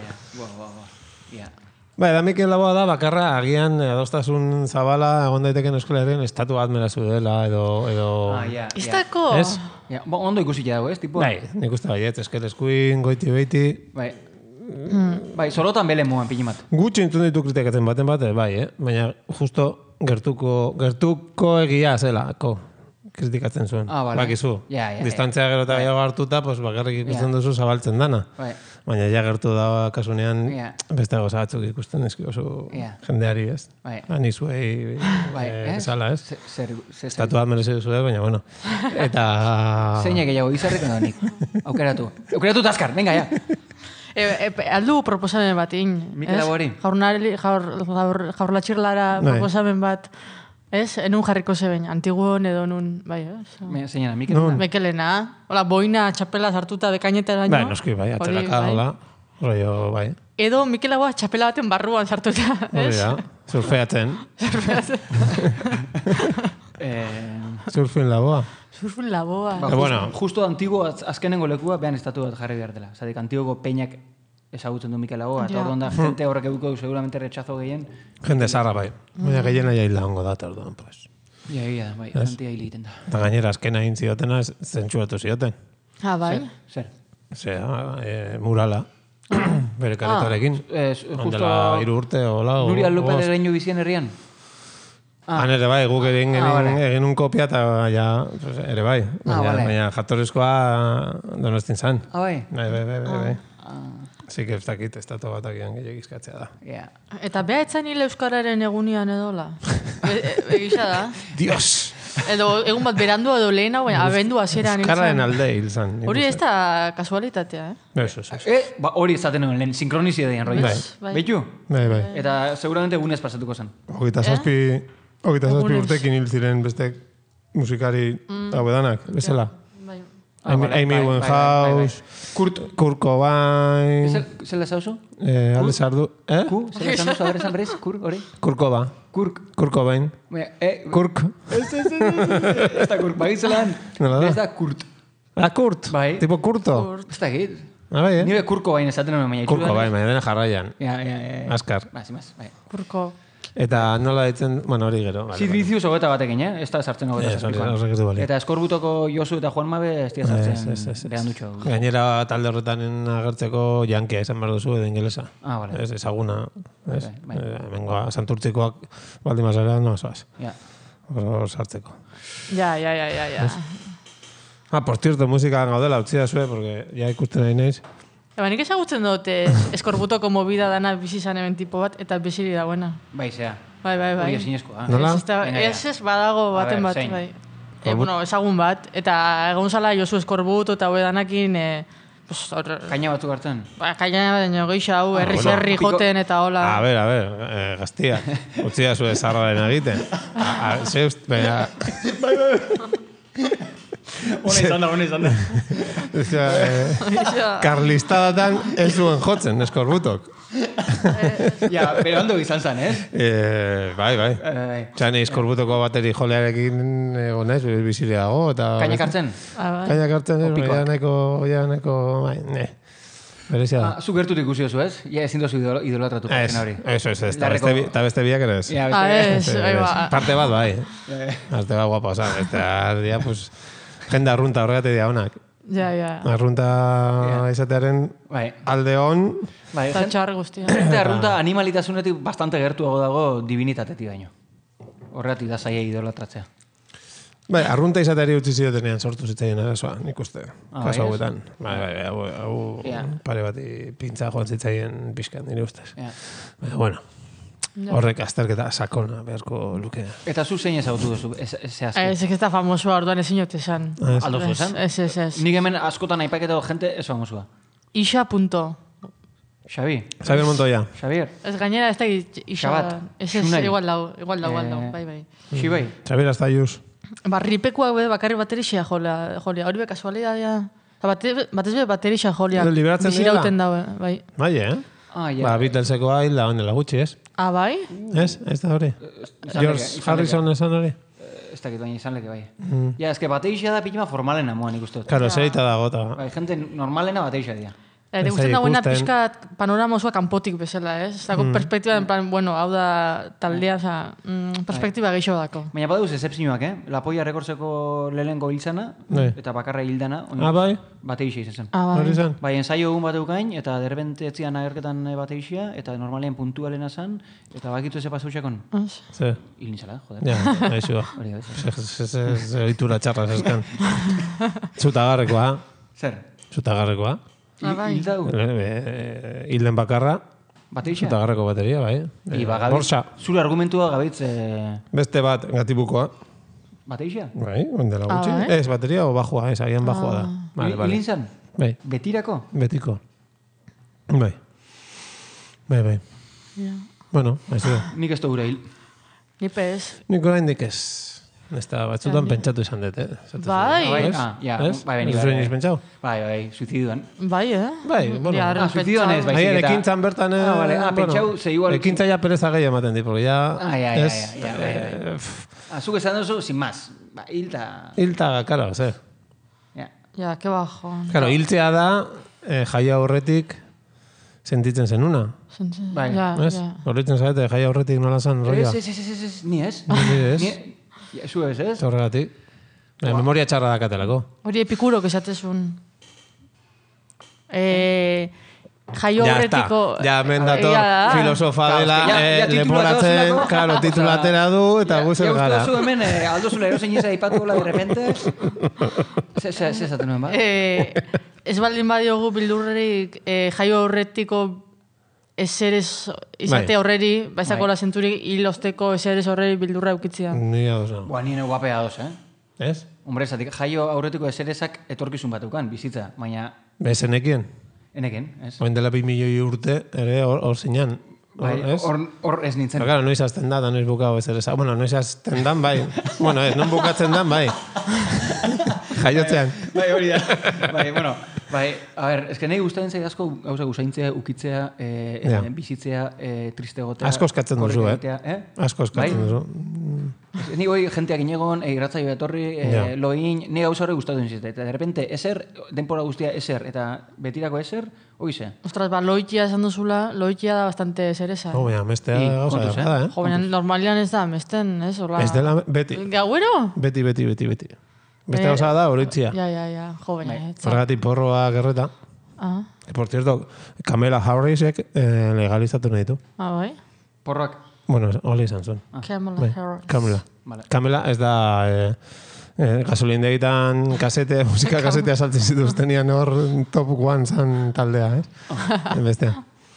Bai, da Mikel Laboa da, bakarra, agian adostasun zabala egon daiteken Euskalaren estatu bat merazu dela, edo... Iztako? Ez? Ondo ikusik dago, ez? Bai, nik uste baiet, eskel eskuin, goiti beiti... Bai, solotan bele moan pinimat. Gutxi entzun ditu kritikatzen baten bate, bai, baina justo gertuko egia zelako kritikatzen zuen. Bakizu. Distantzia gero eta gehiago hartuta, bakarrik ikusten duzu zabaltzen dana. Baina ja gertu da kasunean beste goza batzuk ikusten oso jendeari, ez? Ani zuei esala, ez? Estatu bat merezi duzue, baina bueno. Eta... Zeinak gehiago, izarretan da nik. Aukeratu taskar, venga, ja. Aldu proposamen bat, Mikel Laboari. Jaurlatxirlara proposamen bat, ez? Enun jarriko zeben, antiguon edo nun, bai, ez? Zeinana, Mikelena? Mikelena. Hola, boina, txapela sartuta bekainetara baino. Bai, noski, bai, atxeraka, hola. Rollo, bai. Edo Mikel Laboa txapela baten barruan sartuta, ez? Hori da, surfeatzen. Surfin Laboa. Surfin Laboa. Justo antiguo azkenengo lekua behan estatu bat jarri behar dela. Zatik, antiguo peñak ezagutzen du Mikel Laboa. Eta orduan da, gente horrek eduko seguramente rechazo gehien. Jende zarra bai. Baina gehiena jaila hongo da, orduan, pues. Ja, bai, gente jaila egiten da. Eta gainera, azkena egin ziotena, zentsuratu zioten. Bai? Zer? Murala. Bere karetarekin. Ondela 3 urte, hola. Nuria López de Leño bizien herrian? Han ere bai, guk egin un kopia eta ja, ere bai. Baina jatorrizkoa Donostin zan. Bai? Bai. Así que ez dakit, estatu bat agian gehiagizkatzea da. Eta beha etzan hil Euskararen egunian edola? Egisa da? Dios! Edo egun bat berandu edo lehena, abendu hasieran Euskararen alde hil zan. Hori ez da kasualitatea, Eso. Hori izaten nuen, lehen sinkronizia deien roi. Betu? Bai. Eta seguramente egunez pasatuko zen. 27 urtekin hil ziren beste musikari hauedanak, bezala. Amy Winehouse, Kurt Cobain... Zela zauzu? Alde sardu... Zela zauzu, aberezan berez? Kurt Cobain. Kurk. Ez da Kurt, bagitzelan. Ez da Kurt. Kurt? Tipo Kurto? Ez da git. Bai, Nire Kurt Cobain esaten nuen baina. Kurt Cobain, baina dena jarraian. Azkar. Kurko. Eta nola ditzen, hori gero. Sid Vicious hogeta batekin, ez da sartzen hogeta sartzen. Eta Eskorbutoko Josu eta Juan Mabe ez dira sartzen behan dutxo. Gainera talde horretan agertzeko jankia izan behar duzu edo ingelesa. Vale. Ez ezaguna. Mengoa, santurtzikoak baldin mazara, no zoaz. Hor sartzeko. Ja. Por cierto, musika gaudela utzi da zue, porque ja ikusten nahi naiz. Nik ezagutzen dut Eskorbutoko movida dana bizizan hemen tipo bat, eta biziri dagoena. Bai, zea. Bai. Hori esinezkoa. Nola? Ez badago baten bat, bai. Ezagun bat, eta egon zala Josu Eskorbuto eta hue danakin... Kaina batzuk hartzen? Kaina baina geisha hau, herri joten eta hola... A ver, gaztia. Utzi da zue zarraren egiten. Zeust, baina... Hone izan da. Karlistadatan ez zuen jotzen, Eskorbutok. Pero ondo izan zen, ez? Bai. Txane Eskorbutoko bateri jolearekin egonez, bizileago. Kainak hartzen? Kainak hartzen, ja neko, bai, berezia da. Zu gertut ikusi oso, ez? Ja ezin dozu idolatratu pertsona hori. Eso, eta beste biak ere ez. Parte bat, bai. Parte bat guapa, oza. Eta, pues... Jende arrunta horregatik dira honak. Ja. Arrunta izatearen alde hon. Eta txar guztia. Jende arrunta animalitasunetik bastante gertuago dago divinitatetik baino. Horregatik da zaila idolatratzea. Bai, arrunta izateari utzi ziotenean sortu zitzaien arazoa, nik uste. Kaso hauetan. Hau pare bati pintza joan zitzaien pixkan, nire ustez. Bueno. Horrek azterketa sakona beharko luke. Eta zu zein ezagutu duzu? Ez da famosoa orduan ezin jote esan. Aldo zu esan? Ez. Nik hemen askotan aipaketa jente ez famosoa. Isa. Xabi Montoya. Xabier. Ez gainera ez da Isa. Ez igual dau. Bai. Xibai. Xabier hasta Ius. Ripekuak bakarri baterixia jolia. Hori be kasualidadea. Batez be baterixia jolia. Bizirauten daue. Bai, Beatleseko hilda honela gutxi, ez? Bai? Ez da hori? George Harrison esan hori? Ez dakit baina izan leke bai. Ja, ez que bateixia da pitima formalena moan ikustu. Karo, zerita da gota. Bai, gente normalena bateixia dia. Gusten dagoena pixka panorama osoa kanpotik bezala, ez? Ez dago perspektiba, en plan, bueno, hau da taldea, perspektiba gehiago dako. Baina badauz excepzioak, La Polla rekortzeko lehenko hiltzana, eta bakarra hildana. Bai? Bateixia izan zen. Hori zen? Bai, ensaio egun bat eukain, eta derbente etzian agerketan bateixia, eta normalean puntualena zen, eta bakitu eze pasautxakon. Ze? Hil nintzala, joder. Ja, haixu da. Zeritura txarra zeskan. Zutagarrekoa. Zer? Zutagarrekoa. Hilden bakarra. Bateixia? Zutagarreko bateria, bai. Borsa. Zure argumentua gabitz... Beste bat, gatibukoa. Bateixia? Bai, ondela gutxi. Ez, bateria o bajua, ez, agian bajua da. Hilin zan? Bai. Betirako? Betiko. Bai. Bueno, haizu da. Nik ez gure hil. Nipe ez. Nik orain dik ez. Nesta batzutan pentsatu izan dut, Bai. Bai, Zuen izpentsau? Bai, suiziduan. Bai, Bai, bueno. Suiziduan ez, bai. Ekintzan bertan... Pentsau, ze igual... Ekintza ja pereza gehi ematen di, porque ya... Zuk esan duzu, sin más. Hilta... Hilta, karo, ze. Ja, que bajo. Karo, hiltzea da, jaia horretik sentitzen zenuna. Bai. Horretzen zaite, jaia horretik nola zan roia. Ez, ni ez. Zu ez, ez? Horregatik. Memoria txarra dakatelako. Hori Epikurok esatezun. jaio horretiko... Ja, mendator, filosofa dela, leporatzen, claro, titulatera du, eta guzer gara. Ja, uste duzu hemen, Aldo Zulero zein izan ipatu gola de repente. Ze esaten nuen, ba? Ez baldin badiogu bildurrerik jaio horretiko eserez izate horreri, baizako la zenturik hilosteko eserez horreri bildurra eukitzia. Ni ados. Ni guapea ados, Ez? Hombre, esatik, jaio aurretiko eserezak etorkizun batukan, bizitza, baina... Bezenekien? Eneken, ez? Oin dela 2 milioi urte, ere hor zinan. Hor ez nintzen. Claro, noiz azten da noiz bukau ezereza. Bueno, noiz azten dan, bai. Bueno, ez, non bukatzen dan, bai. Jaiotzean. Bai, hori da. Bai, bueno, bai, a ver, eske nahi gustatzen zait asko gauza gusaintzea, ukitzea, bizitzea, triste egotea. Asko eskatzen duzu, Asko eskatzen duzu. Ni hoi jenteak inegon, irratzaio etorri, loin, ni gauza hori gustatu nintzen. Eta de repente, eser, denpora guztia eser, eta betirako eser, oize. Ostras, loitia esan duzula, loitia da bastante esereza. Baina, mestea gauza da, Jo, baina normalian ez da, mesten, ez? Ez dela, beti. Gauero? Beti. Beste gauza da, horitzia. Ja, jo, baina. Horregatik porroa gerreta. Por cierto, Kamala Harrisek legalizatu nahi du. Bai? Porroak? Bueno, hori izan zuen. Kamala Harris. Kamala ez da gasolindegitan musika kasetea saltzen zituztenian hor top 1 zan taldea, ez? Bestea.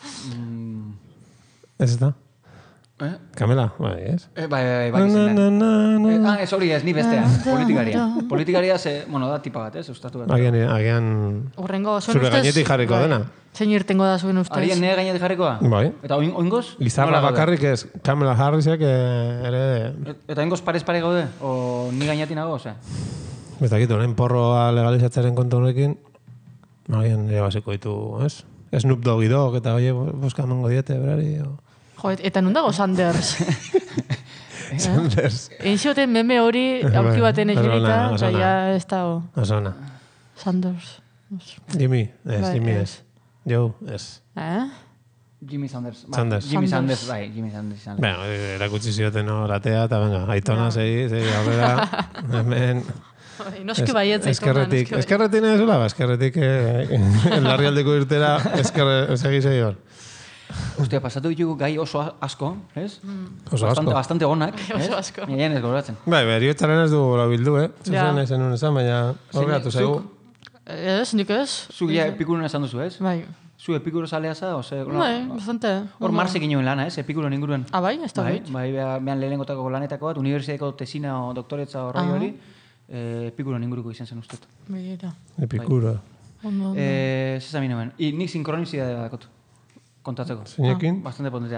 Ez da? Kamela, bai, ez? Bai, ez hori ez, ni bestea, politikaria. Politikaria, da tipa bat, ez? Agian zure gainetik jarriko dena. Zein irtengo da zuen ustez? Arien nire gainetik jarrikoa? Bai. Eta oingoz? Lizarra bakarrik ez, Kamala Harrisek ere... Eta oingoz parez-pare gaude? O ni gainetik nago, ose? Ez dakit, orain porroa legalizatzaren kontu honekin, agian ere basiko ditu, ez? Snoop Doggy Dogg, eta oie, boska emango diete, berari, Jo, eta nun dago Sanders? Sanders. Egin zioten meme hori aurki baten egerita, eta ja ez dago. Osona. Sanders. Jimmy ez. Joe, ez. Jimmy Sanders. Jimmy Sanders. Bueno, erakutsi zioten latea, eta venga, aitona, segi, aurrera, hemen... Noski baietza eskerretik. Eskerretik nahi zula, eskerretik larrialdeko irtera, segi hor. Hostia, pasatu ditugu gai oso asko, ez? Oso asko. Bastante onak, ez? Oso asko. Nien ez goratzen. Bai, beriotzaren ez du gora bildu, Zuzen ez enun esan, baina horreatu zaigu. Ez, nik ez. Zuk ja epikurun esan duzu, ez? Bai. Zu epikuro zalea za, ose? Bai, bastante. Hor Marsek inoen lana, ez? Epikuron inguruan. Bai, ez da bit. Bai, behan lehenengotako lanetako bat, universitateko tesina o doktoretza horroi hori, epikuron inguruko izan zen ustut. Begira. Epikuro. Zezami nomen. Nik sinkronizidade badakot. Kontatzeko. Zeinekin? Bastante potentea.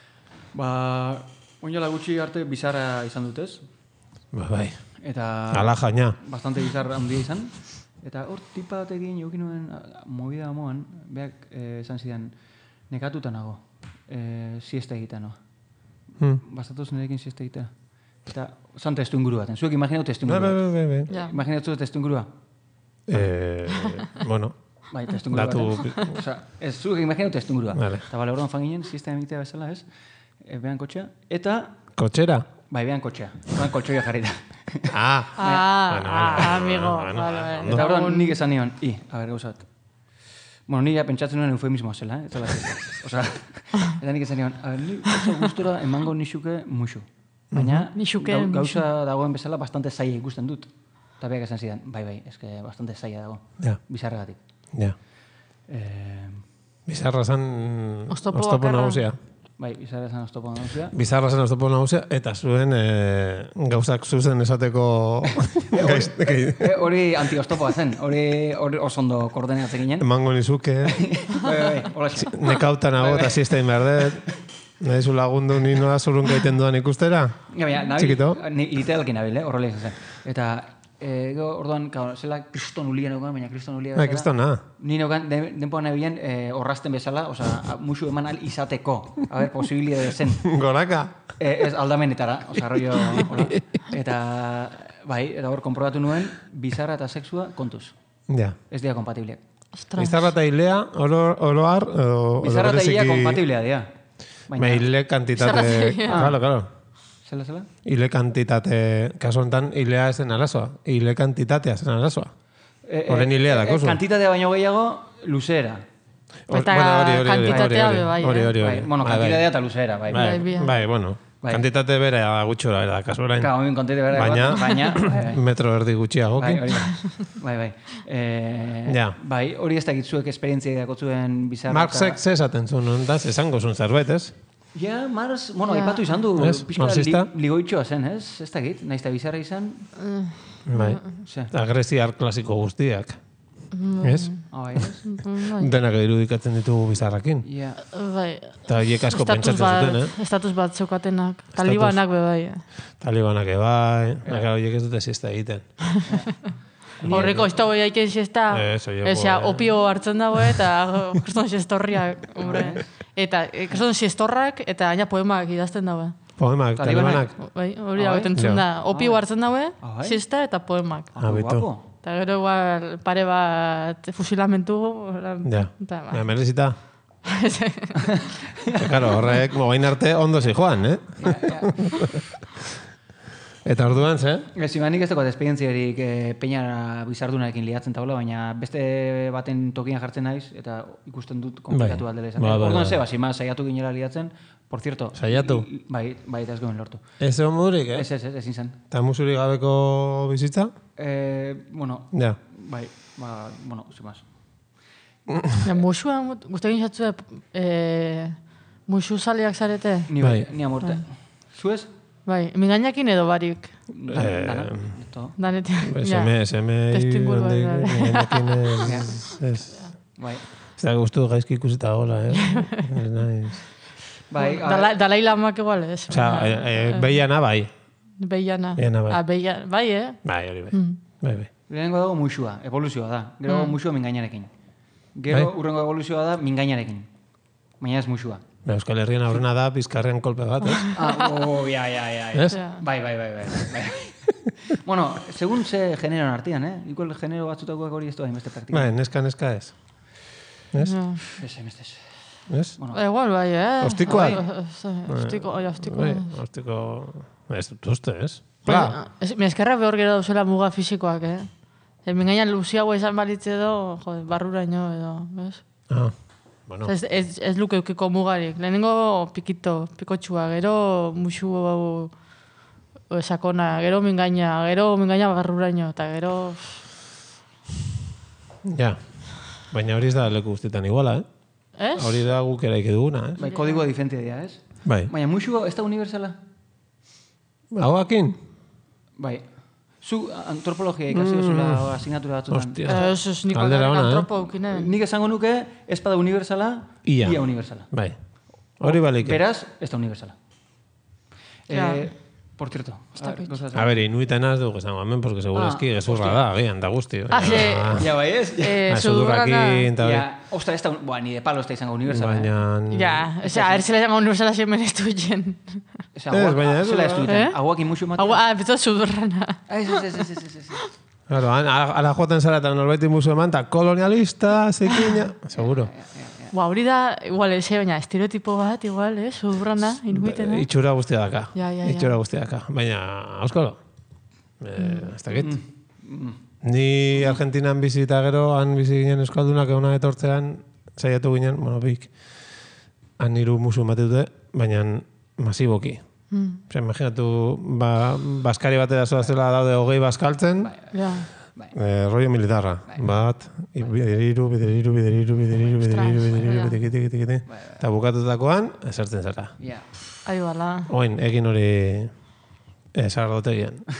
Oinala gutxi arte bizarra izan dutez. Bai. Eta... Ala jaina. Bastante bizarra handia izan. Eta hor tipa bat egin jokin nuen movida amoan, beak esan zidan, nekatuta nago, siesta egitea no. Bastatuz nirekin siesta egitea. Eta zan testu inguru baten. Zuek imaginatu testu inguru bat. Bai. Imaginatu testu ingurua? Bueno... Bai, testu inguru baten. Osa, ez zuek imaginatu testu ingurua. Eta bale, orduan fan ginen, siesta egitea bezala, ez? Behan kotxea. Eta... Kotxera? Bai, behan kotxea. Behan kotxoia jarrita. Amigo. Eta orduan nik esan nion, a ber, gauzat. Bueno, nik pentsatzen nuen eufemismoa zela, ez da Osa, eta nik esan nion, a ber, nik oso gustora emango nixuke muxu. Baina, gauza dagoen bezala bastante zaila ikusten dut. Eta beak esan zidan, bai, eske bastante zaila dago. Bizarregatik. Ja. Bizarra zan oztopo nagusia. Bai, bizarra zan oztopo nagusia. Bizarra zan oztopo nagusia, eta zuen gauzak zuzen esateko... Hori anti-oztopoa zen, hori oso ondo koordenatzen ginen. Emango nizuke. Bai, nekauta nago eta siesta inberdet. Nahi zu lagundu ni nola zurrun gaiten duan ikustera? Txikito? Literalki nabil, horrela izan zen. Eta... orduan, zela kriston ulia neukan, baina kriston ulia bezala. Kriston, Ni neukan, denpoan nabilen, horrazten bezala, oza, musu eman al izateko. A ber, posibilidade zen. Goraka? Ez aldamenetara, oza, rollo, hola. Eta, bai, eta hor, konprobatu nuen, bizarra eta sexua kontuz. Ja. Ez dira kompatibliak. Bizarra eta hilea, oroar, bizarra eta hilea kompatiblea, dira. Baina, hile kantitate... Claro. Zela? Hile kantitate, kaso honetan, hilea esen arazoa. Hile kantitatea esen arazoa. Horren hilea dakozu. Kantitatea baino gehiago, luzera. Eta kantitatea be bai. Hori. Bueno, kantitatea eta luzera, bai. Bai, bueno. Kantitate bere gutxora da, kasu orain. Baina, metro erdi gutxiagokin. Bai. Bai, hori ez da gitzuek esperientzia dakotzuen bizarra. Marxek ze esaten zuen, ondaz, esango zuen zerbait, ez? Ja, Marx, aipatu izan du, pixka ligoitxoa zen, ez? Ez da git, nahiz eta bizarra izan. Bai, agresiar klasiko guztiak. Ez? Denak irudikatzen ditugu bizarrakin. Bai. Eta hiek asko pentsatzen zuten, Estatus bat zeukatenak. Talibanak be bai. Talibanak bai. Naga horiek ez dute siesta egiten. Horreko, ez dago jaiken siesta. Opio hartzen dago eta kriston siestorriak. Eta kriston siestorrak eta aina poemak idazten dago. Poemak, talibanak. Bai, hori hau entzun da. Opio hartzen dago, siesta eta poemak. Abitu. Eta gero igual pare bat fusilamentu. Ja, merezita. Claro, horrek mogain arte ondo zi joan, Eta orduan, ze? Ez, imanik ez dagoat esperientziarik peñara bizardunarekin liatzen taula, baina beste baten tokian jartzen naiz, eta ikusten dut komplikatu bat dela izan. Orduan ze, basima, saiatu ginela liatzen, por cierto. Saiatu? Bai, eta ez goen lortu. Ez egon mudurik, Ez izan. Eta musurik gabeko bizitza? Bueno, ja. Bai, bueno, sin más. Musua, guztekin jatzu musu zaleak zarete? Ni amorte. Zuez? Bai, mingainakin edo barik? Danetik. Seme mingainakin ez. Bai. Ez da guztu gaizki ikusita gola, Ez naiz. Bai. Dalai Lamak igual, ez? Osa, Beiana bai. Beiana. Bai, Bai, hori bai. Lehenengo dago muxua, evoluzioa da. Gero muxua mingainarekin. Gero urrengo evoluzioa da mingainarekin. Baina ez muxua. Euskal Herrian aurrena da bizkarrean kolpe bat, ez? Ja. Ez? Bai. Bueno, segun ze generoan artian, Igual genero batzutakoak hori ez du hainbeste praktika. Bai, neska ez. Ez? Ez. Ez? Igual bai, Ostikoa? Ostiko. Ez dut uste, ez? Eskerra behor gero dauzela muga fisikoak, Mingainan luziagoa izan balitze edo, barruraino edo, ez? Bueno. Ez luke eukiko mugarik. Lehenengo pikotxua, gero musu sakona, gero mingaina barruraino, eta gero... Ja, baina hori ez da leku guztietan iguala, Ez? Hori da guk eraiki duguna, Bai, kodigoa diferentia dira, ez? Bai. Baina musu ez da universala? Hauakin? Bai. Zu antropologia ikasi duzula asignatura batzutan. Hostia. Ez niko antropo eukine. Nik esango nuke ez bada universala, ia universala. Bai. Hori balik. Beraz, ez da universala. Por cierto. A ver, inuitan az dugu esango hemen, porque seguro eski gezurra da, agian, da guzti. Ja, bai ez? Sudurrakin, eta bai. Ostra, ez da, ni de palo ez da izango universala. Baina... Ja, erzela izango universala zemen ez duitzen. Baina ez zela ez duiten. Aguak inmuxu maten. Beto sudurrana. Ez. Claro, ala joaten zara eta norbait inmuxu eman, eta kolonialista, zekina... Seguro. Hori da, igual, baina estereotipo bat, igual, sudurrana, inuitena. Itxura guztia daka. Ja. Itxura guztia daka. Baina, auskalo. Ez dakit. Ni Argentinan bizi eta gero, han bizi ginen euskaldunak eguna etortzean, saiatu ginen, bik, han hiru musu ematen dute, baina masiboki. Imaginatu, baskari batera zoazela daude 20 baskaltzen, rollo militarra. Bat, bideriru, eta bukatutakoan, esertzen zara. Ai, bala. Oin, egin hori sagardotegian.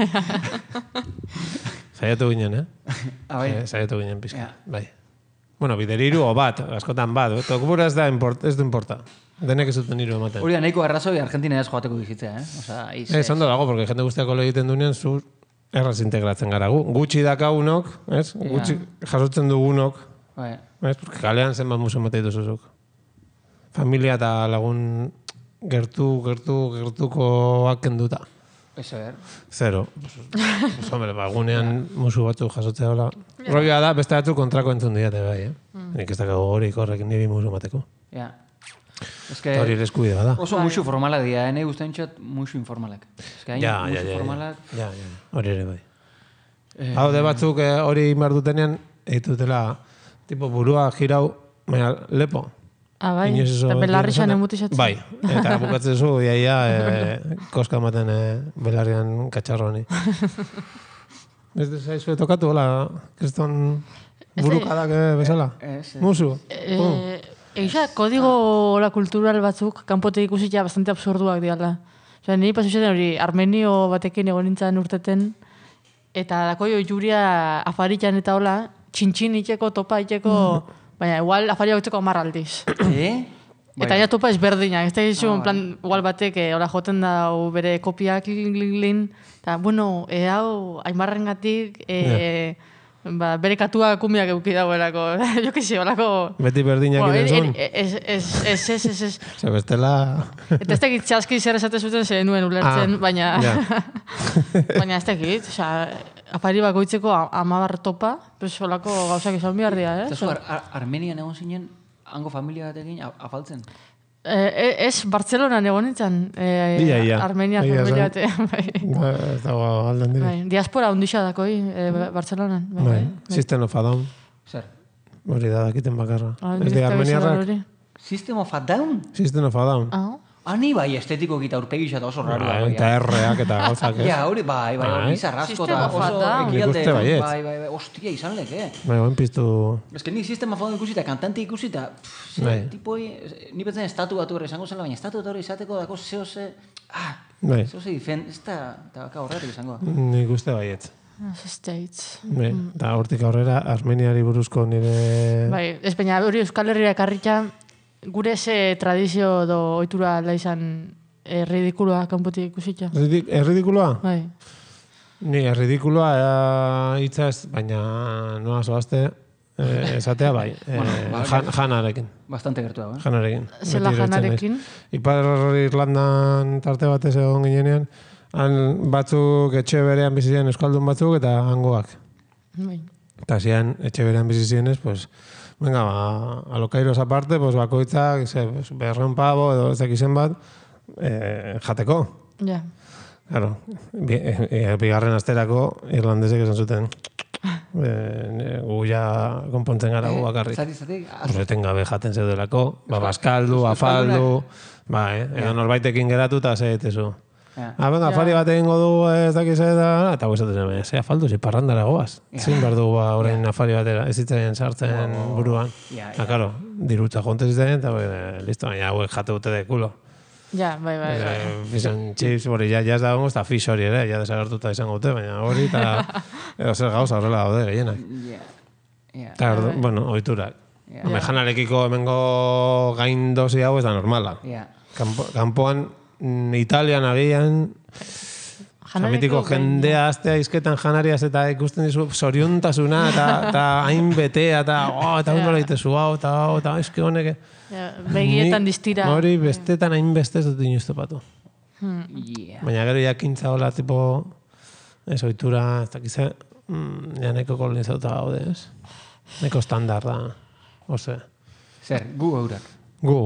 Saiatu ginen, Saiatu ginen pizka, bai. Bueno, bideriru o bat, askotan bat. Tokubura ez du importa. Denek ez duten hiru ematen. Hori da, nahiko arrazoi Argentina ez joateko bizitzea, Ondo dago, porque jende guztiako lo egiten dunean, zu erraz integratzen gara gu. Gutxi dakagunok, gutxi jasotzen dugunok. Porque kalean zenbat musu ematen dituzuzuk. Familia eta lagun gertukoak kenduta. Zero. Hombre, gunean musu batzu jasotzea hola. Rogia da, beste batzu kontrako entzun diate bai, Nik ez dakago horik horrekin niri musu mateko. Hori eskubide bada. Oso musu formalak dira, nahi guztain txat musu informalak. Ja. Hori ere bai. Hau de batzuk hori inbar dutenean, eitutela, tipo burua girau, Baina, lepo. Bai, eta belarrixan emutizatu. Bai, eta bukatzen zu, iaia, koska ematen belarrian katxarroani. Ez zaizu tokatu, hola, kriston burukadak bezala? Musu? Egia, kodigo kultural batzuk, kanpote ikusitza bastante absurduak diala. Osa, niri pasu zaten hori, armenio batekin egon nintzen urteten, eta dako juria afaritan eta hola, txintxin itxeko, topa itxeko, baina igual afaria gotzeko 10 aldiz. Eta ja topa ezberdinak, ez da gizu, en plan, igual batek, hola joten da bere kopiak, eta, bueno, hau, aimarrengatik, bere katua kumiak euki dagoelako, jo que se, holako... Beti berdinak egin zuen? Ez. Zer bestela... Eta ez tekit txaski zer esate zuten zer nuen ulertzen, baina... Baina ez tekit, afari bakoitzeko 10 topa, pues holako gauzak izan behar dira, Eta zu, Armenian egon zinen, hango familia batekin afaltzen? Ez, Bartzelonan egon nintzen. Armenia familia bate. Ez dago alden dire. Diaspora hundixa dakoi, Bartzelonan. System of a Down. Zer? Hori da dakiten bakarra. Ez de armeniarrak. System of a Down? System of a Down. Ni bai, estetiko gita urpegisa eta oso rarua. Eta erreak eta gauzak, ez? Ja, hori bai, bizarrazko eta oso ekialde. Bai, ostia izan leke. Bai, oen piztu... Ez que ni System of a Down ikusita, kantante ikusita, tipoi, ni betzen estatu batu horre izango zela, baina estatu batu horre izateko dako zehose... Zehose difen, ez da horretik izango. Nik uste baietz. States. Eta hortik aurrera, Armeniari buruzko nire... Bai, ez baina hori Euskal Herria karritxa, gure ze tradizio do oitura da izan ridikuloa kanpotik ikusitza. Ridikuloa? Bai. Ni ridikuloa hitza ez, baina noa zoazte esatea bai. Janarekin. Bastante gertu dago, Janarekin. Zela janarekin? Ipar Irlandan tarte batez egon ginenean, han batzuk etxe berean bizitzen euskaldun batzuk eta hangoak. Bai. Eta zian etxe berean bizitzen pues venga, alokairoz aparte, pues bakoitzak, berreun pavo edo ezak izen bat, jateko. Ja. Claro, bigarren asterako irlandesek esan zuten, gu ja konpontzen gara gu bakarrik. Zati? Gabe jaten zeudelako, baskaldu, afaldu, edo norbaitekin geratu eta zeetezu. Venga, afari bat egingo du ez dakiz eta guizatzen ze afaldu, parrandara goaz. Zin behar dugu orain afari batera, ez zitzen sartzen buruan. Karo, dirutza jonte zitzen, eta listo, baina hauek jate dute de kulo. Ja, bai. Fisan chips, hori, ja ez da gongo, eta fish hori ere, ja desagertuta izango dute, baina hori, eta edo zer gauza horrela daude gehienak. Eta, bueno, oiturak. Janarekiko hemengo gain dosi hau ez da normala. Kanpoan, Italian agian, jamitiko jendea aztea izketan janariaz eta ikusten dizu zoriontasuna eta hain betea eta ondo lehitezu eta eski honek. Begietan distira. Hori bestetan hain bestez dut inoizte patu. Baina gero jakintza hola tipo, ez oitura, ez dakize, ja neko kolonizauta gaude, ez? Neko standar da, ose. Zer, gu eurak? Gu.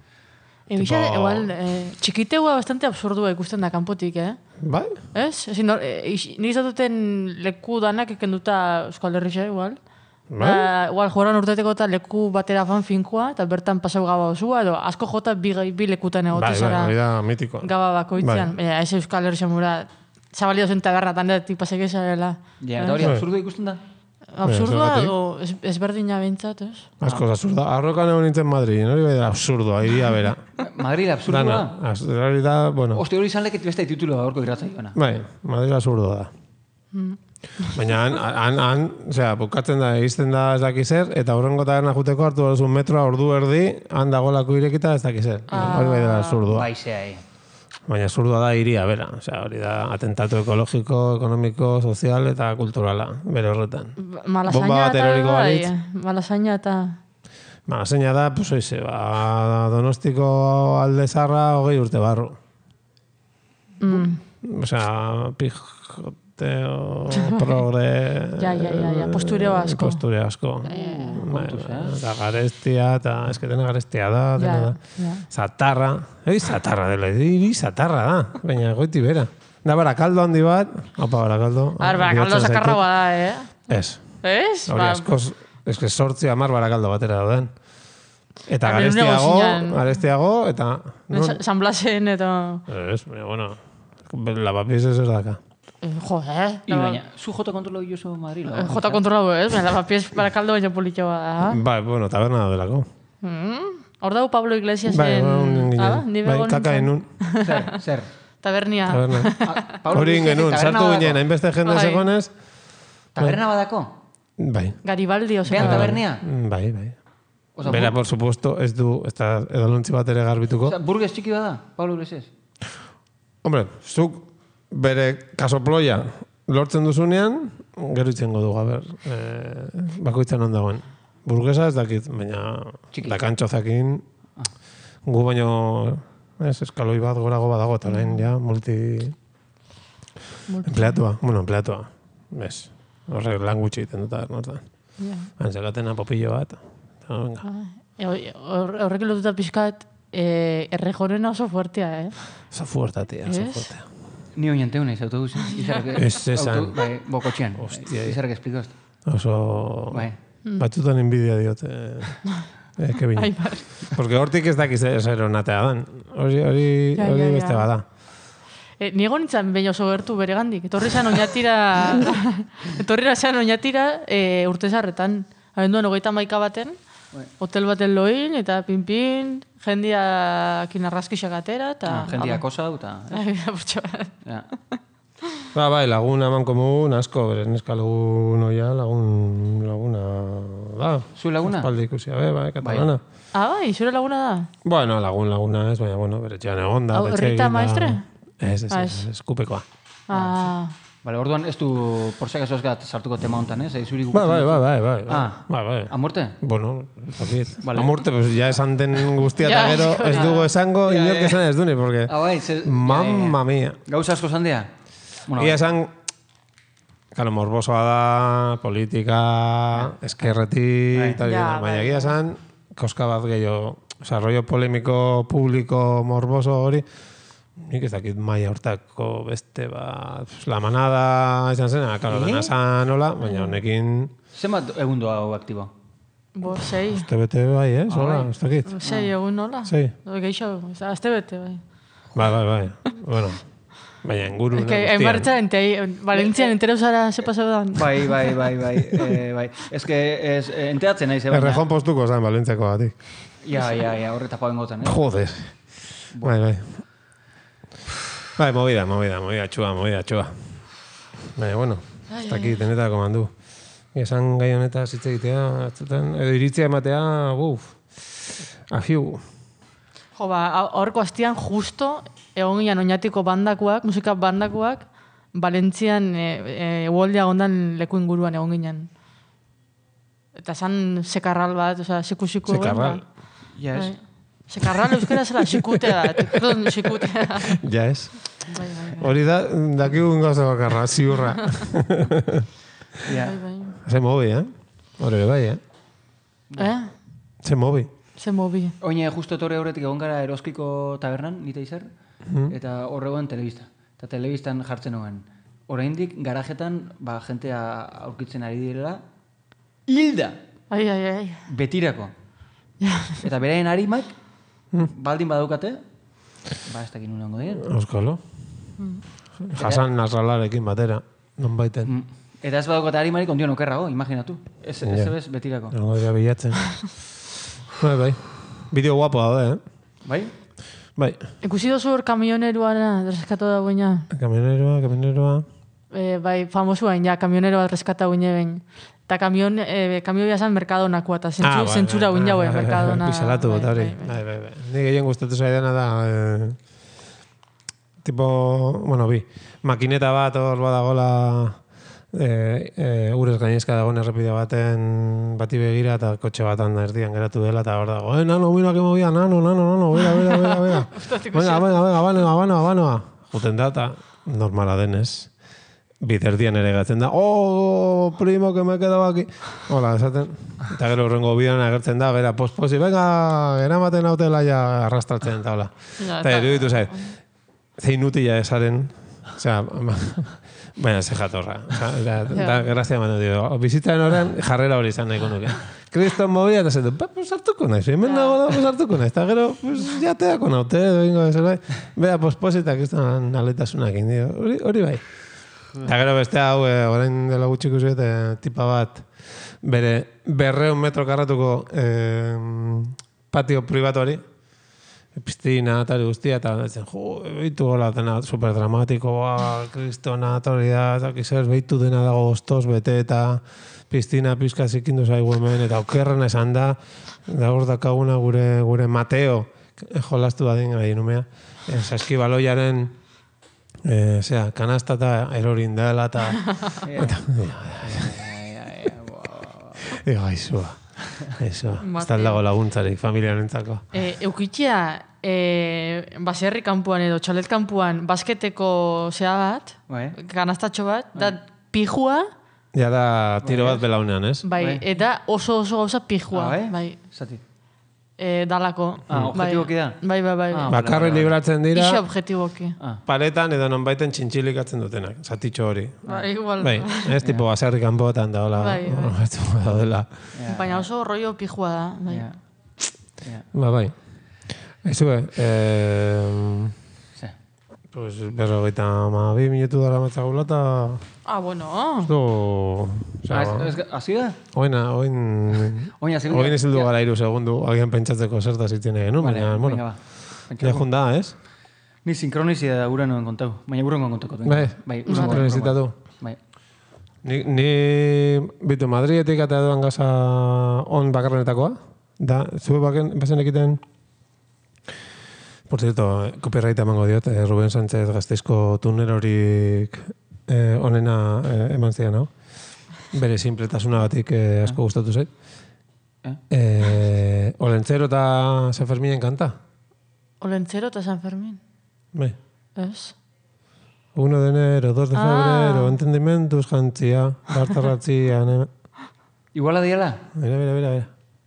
Igual, txikiteua bastante absurdua ikusten da kanpotik, Bai? Ez? Nik izatuten leku danak ekenduta Euskal Herrixe, igual. Bai? Igual, joran urteteko eta leku batera fan finkoa, eta bertan pasau gaba osua, edo asko jota bi lekutan egotezara. Bai, da mitikoa. Gaba bakoitzean. Ez Euskal Herrixe mura, zabali dozen taberratan da, tipasek ezarela. Ja, eta hori absurdu ikusten da? Absurdua edo ezberdina bintzat, ez? Askoz absurda. Arrokan egon nintzen Madrid, hori bai da absurdua, iria bera. Madrid absurdua? Hori da, bueno. Oste hori izan leket beste titulo gaurko irratza joana. Bai, Madrid absurdua da. Baina han, bukatzen da, egizten da ez dakizer, eta horrengo taberna juteko hartu duzun metroa ordu erdi, han dagolako irekita ez dakizer. Hori bai da absurdua. Bai, zea, Baina absurdua da iria, bera. Hori da atentatu ekologiko, ekonomiko, sozial eta kulturala, bere horretan. Malasaina eta Malasaina eta... Malasaina da, pues oize, Donostiko alde zarra 20 urte barru. Pijoteo, progre... Ja, postureo asko. Postureo asko. Eta garestia, eta esketena garestia da. Zatarra. Zatarra dela, zatarra da. Baina goiti bera. Da Barakaldo handi bat. Opa, Barakaldo. Barakaldo zakarra bada, Ez. Ez? Hori askoz, eske 8 10 Barakaldo batera dauden. Eta garestiago, eta... San Blasen, eta... Ez, bueno, lavapiés ez daka. Joder. Baina, zu jota kontrolau jozu Madrid? Jota kontrolau, ez? Lavapiés barakaldo baina politxo da. Bai, bueno, taberna delako. Hor dago Pablo Iglesias kaka enun. Zer? Tabernia. Hori ingenun, sartu ginen, hainbeste jende segonez. Taberna badako? Bai. Garibaldi, oso. Behan tabernia? Bai. Bera, por supuesto, ez du, ez da edalontzi bat ere garbituko. Burgues txiki bada, Pablo Iglesias? Hombre, zuk bere kasoploia lortzen duzunean, gero itzengo dugu, a ber, bakoitzan ondagoen. Burguesa ez dakit, baina dakantxo zakin, gu baino, eskaloi bat gorago badago, eta orain, ja, empleatua, bez, horrek lan gutxi egiten dut, nortan. Antzakatena popillo bat, horrek lotuta pixkat, errejorena oso fuertea, Oso fuertea. Ni oin anteu nahiz autobusen. Ez esan. Bokotxean. Izarrak esplikazte. Oso... Batzutan envidia diote. Kevin. Porque hortik ez dakiz eronatea dan. Hori beste bada. Niego nintzen behin oso gertu bere gandik. Etorri zan oinatira urtezarretan. Abenduan 31 baten. Hotel baten loin, eta pinpin, jendiak inarraskixak atera, eta... Jendiak osa, eta... Bai, laguna eman komun, asko, beren eskalugun oia, laguna da. Zu laguna? Espaldi ikusi, bai, katalana. Bai, zure laguna da? Bueno, laguna ez, baina, bere txean egon da. Rita maestre? Ez, eskupekoa. Vale, orduan ez du, por si acaso esgat, sartuko tema hontan, ez? Bai. A muerte? Bueno, a muerte, pues ya esan den guztia eta gero ez dugu esango, inork esan ez duni, porque... Mamma mia. Gauza asko zandia? Ia esan, claro, morbosoa da, politika, eskerretik, baina egia esan, koska bat gehiago, rollo polemiko, publiko, morboso hori, nik ez dakit maia hortako beste bat, la manada izan zena, claro, dena zan hola, baina honekin... Zenbat egun doa hau aktibo? 6. Azte bete bai, hola, ez dakit. 6 egun hola. 6. Geixo, azte bete bai. Bai, bueno, baina inguru... En marcha, Valentzian entera usara se pasau dan. Bai. Ez que, enteratzen nahi zeba. Errejon postuko zan, Valentziako batik. Ja, horreta pauen gotan, eh? Joder. Bai. Bai, movida, txua. Baina, bueno, ez dakit, denetako mandu. Esan gai honetaz hitz egitea, edo iritzia ematea, ahiu. Jo, horko hastian justo, egon ginen oinatiko bandakoak, musika bandakoak, Valentzian uoldea gondan leku inguruan egon ginen. Eta zan sekarral bat, oza, siku. Sekarral? Yes. Sekarral euskera zela, xikutea da. Ja ez. Hori da, dakigun gauza bakarra, ziurra. Se mobi, Hori bai, Se mobi. Oine, justo torre horretik egon gara Eroskiko tabernan, nita izar, eta horregoen telebista. Eta telebistan jartzen nuen. Oraindik garajetan, jentea aurkitzen ari direla, hilda! Ai. Betirako. Eta beraien harimak, baldin badaukate, ez dakin nuen ongo dien. Euskalo. Hasan Nasralarekin batera, non baiten. Eta ez badaukate harimarik ondion okerrago, imaginatu. Ez bez betirako. Ongo dira bilatzen. Bai. Bideo guapo daude, Bai? Bai. Ikusi dozu hor kamioneroa reskatu da guina. Kamioneroa. Bai, famosua ja, kamioneroa reskatu guine behin. Eta kamioia zan Mercadonako, eta zentzura guin jaue Mercadona. Bizalatu bat, hori. Bai. Ni gehien gustatu zaidana da, makineta bat hor badagola, urez gainezka dagoen errepide baten bati begira eta kotxe batan erdian geratu dela eta hor dago, nano, mira que movia, nano, bera. Venga, abanoa. Juten da eta normala denez. Biterdian ere gatzen da, primo, que me he quedado aquí. Hola, esaten. Eta gero horrengo bidean agertzen da, bera, posposi, venga, eramaten hautela ja arrastratzen, eta hola. Eta eruditu zait, zein utila esaren, osea, Baina, ze jatorra. Da, grazia manu dio. Bizitzaren horren jarrera hori izan nahiko nuke. Kriston mobila eta zen du, pues hartuko naiz, hemen dago da, pues hartuko naiz. Eta gero, pues jateako naute, doingo bezala. Bea, posposita kriston aletasunak indio. Hori bai. Eta gero beste hau, orain dela gutxiko zuet, tipa bat, bere 200 metro karratuko patio privatu hori, pistina eta guztia, eta zen, behitu gola dena superdramatikoa, kristona, eta hori da, eta kizers, behitu dena dago goztoz, bete, eta pistina pizka zikindu zaigu hemen, eta okerren esan da hor dakaguna gure Mateo, jolastu badin gai numea, saskibaloiaren, kanasta eta erorin dela, eta... Gaizua. Eso, ez dago laguntzarik, familiarentzako. Eukitxea, baserri kanpuan edo txalet kanpuan basketeko zea bat, kanastatxo bat, da pijua. Ja da tiro bat belaunean, ez? Bai, eta oso gauza pijua. Bai. Zati. Dalako. Objetiboki da? Bai. Bakarri libratzen dira. Ixe objetiboki. Paretan edo nonbaiten txintxilikatzen dutenak, zatitxo hori. Igual. Bai, ez tipo baserri kanpoetan da, hola. Bai. Baina oso rollo pijua da. Bai. Aizue, pues 52 minutu dara matzagula eta... Bueno. Hasi da? Oin ezildu gara 3 segundu, agian pentsatzeko zertaz itzine genuen, baina, bueno, jehun da, ez? Ni sinkronizia da gura noen kontau, baina gura noen kontako. Bai, sinkronizitatu. Ni bitu Madrietik eta edoan gaza on bakarrenetakoa, da, zube bazen ekiten... Por cierto, copyright emango diot, Ruben Sánchez Gasteizko tunerorik onena eman zidan, hau. Bere simpletasunagatik asko gustatu zait. Olentzero eta San Ferminen kanta? Olentzero eta San Fermin? Bai. Ez? 1 de enero, 2 de febrero, entendimentuz jantzia, bartarratzian... Iguala diala? Mira.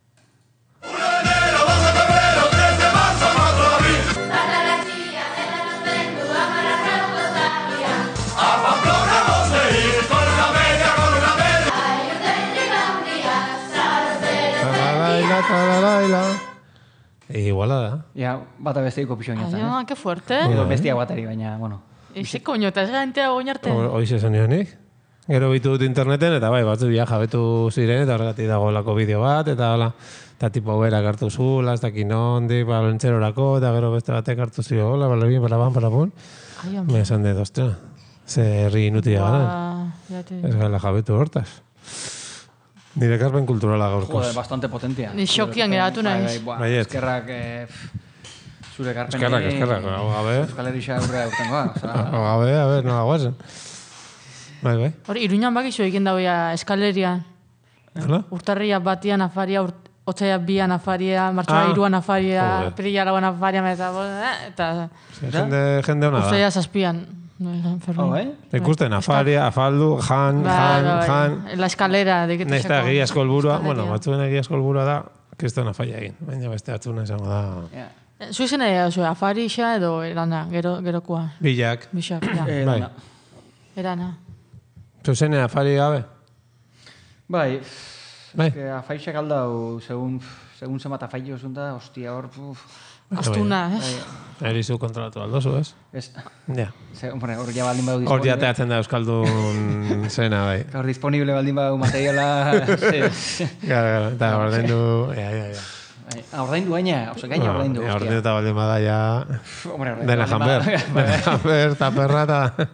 Iguala da. Ja, bata besteiko pixo oinatzen. Que fuerte. Edo bestia batari, baina, bueno. Ize koño, eta ez gaintea oinarte. Hoize zen nionik. Gero bitu dut interneten, eta bai, batzu jabetu ziren, eta horregatik dago lako bideo bat, eta hola, eta tipo berak hartu zula, ez dakin ondik, balentzerorako, eta gero beste batek hartu zio, hola, balabin, balabun. Me esan dut, ostra, ze herri inutia gara. Ez gala jabetu hortaz. Nire karpen kulturala gaurkoz. Joder, bastante potentia. Ni xokian geratu naiz. Eskerrak, zure karpen... Eskerrak, hau gabe. Euskal Herria aurrea urtengoa. Hau gabe, a ver, nola guazen. Bai. Hori, Iruñan bakizu egin dauea eskaleria. Urtarria batian afaria, otzaia bian afaria, martxoa 3an afaria, pirila 4an afaria, eta... Jende hona da. Otzaia 7an. Ikusten, afaria, afaldu, jan. La eskalera. Nesta egia asko helburua, bueno, batzuen egia asko helburua da, kriston afaia egin. Baina beste batzuna izango da... Zuizen afarixa edo erana, gerokoa? Bilak. Ja. Erana. Zuzene afari gabe? Bai. Afaixak aldau, segun zemat afaixo zunta, hostia hor... Astuna, Erizu kontrolatu aldozu, ez? Ez. Ja. Hor ja baldin badu disponible. Hor jateatzen da Euskaldun zena, bai. Hor disponible baldin badu materiala... Gara, eta ordaindu... Ordaindu gaina, oso gaina ordaindu. Ordaindu eta baldin bada ja... Dena janber. Dena janber, eta perra, eta...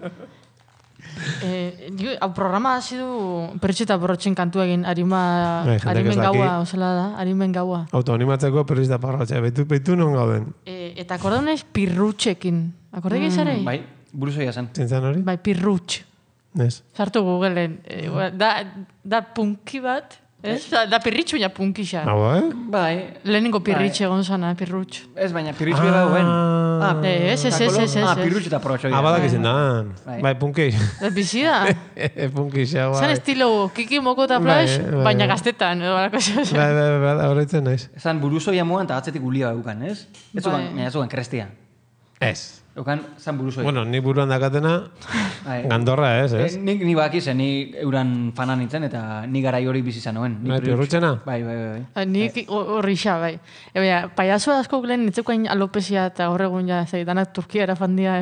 Hau programa hasi du pertsita borrotxen kantu egin harimen gaua, osela da, harimen gaua. Autoanimatzeko pertsita borrotxe, behitu non gauden. Eta akorda unaiz pirrutxekin, akorda egizarei? Bai, buruzoia zen. Zintzen hori? Bai, pirrutx. Ez. Sartu Googleen, da punki bat, da pirritxu baina punkixa. Bai. Lehenengo pirritxe egon zana, pirrutx. Ez, baina pirritxu bera duen. Ez. Pirrutxu eta porrotxo. Badak izin da. Bai, punkix. Bizida. Punkixa, bai. Zan estilo Kiki Moko eta Flash, baina gaztetan. Bai, horretzen naiz. Zan buruzoia moan eta atzetik gulia dukan, ez? Ez zugan krestia. Ez. Eukan zan buruzoi. Bueno, ni buruan dakatena, gandorra ez? Ni bakiz, ni euran fana nintzen, eta ni garai hori bizi zanoen. Piurrutxena? Bai. Nik horrixa, bai. Paiazo asko lehen nitzeukain alopesia eta horregun ja, danak Turkia erafandia,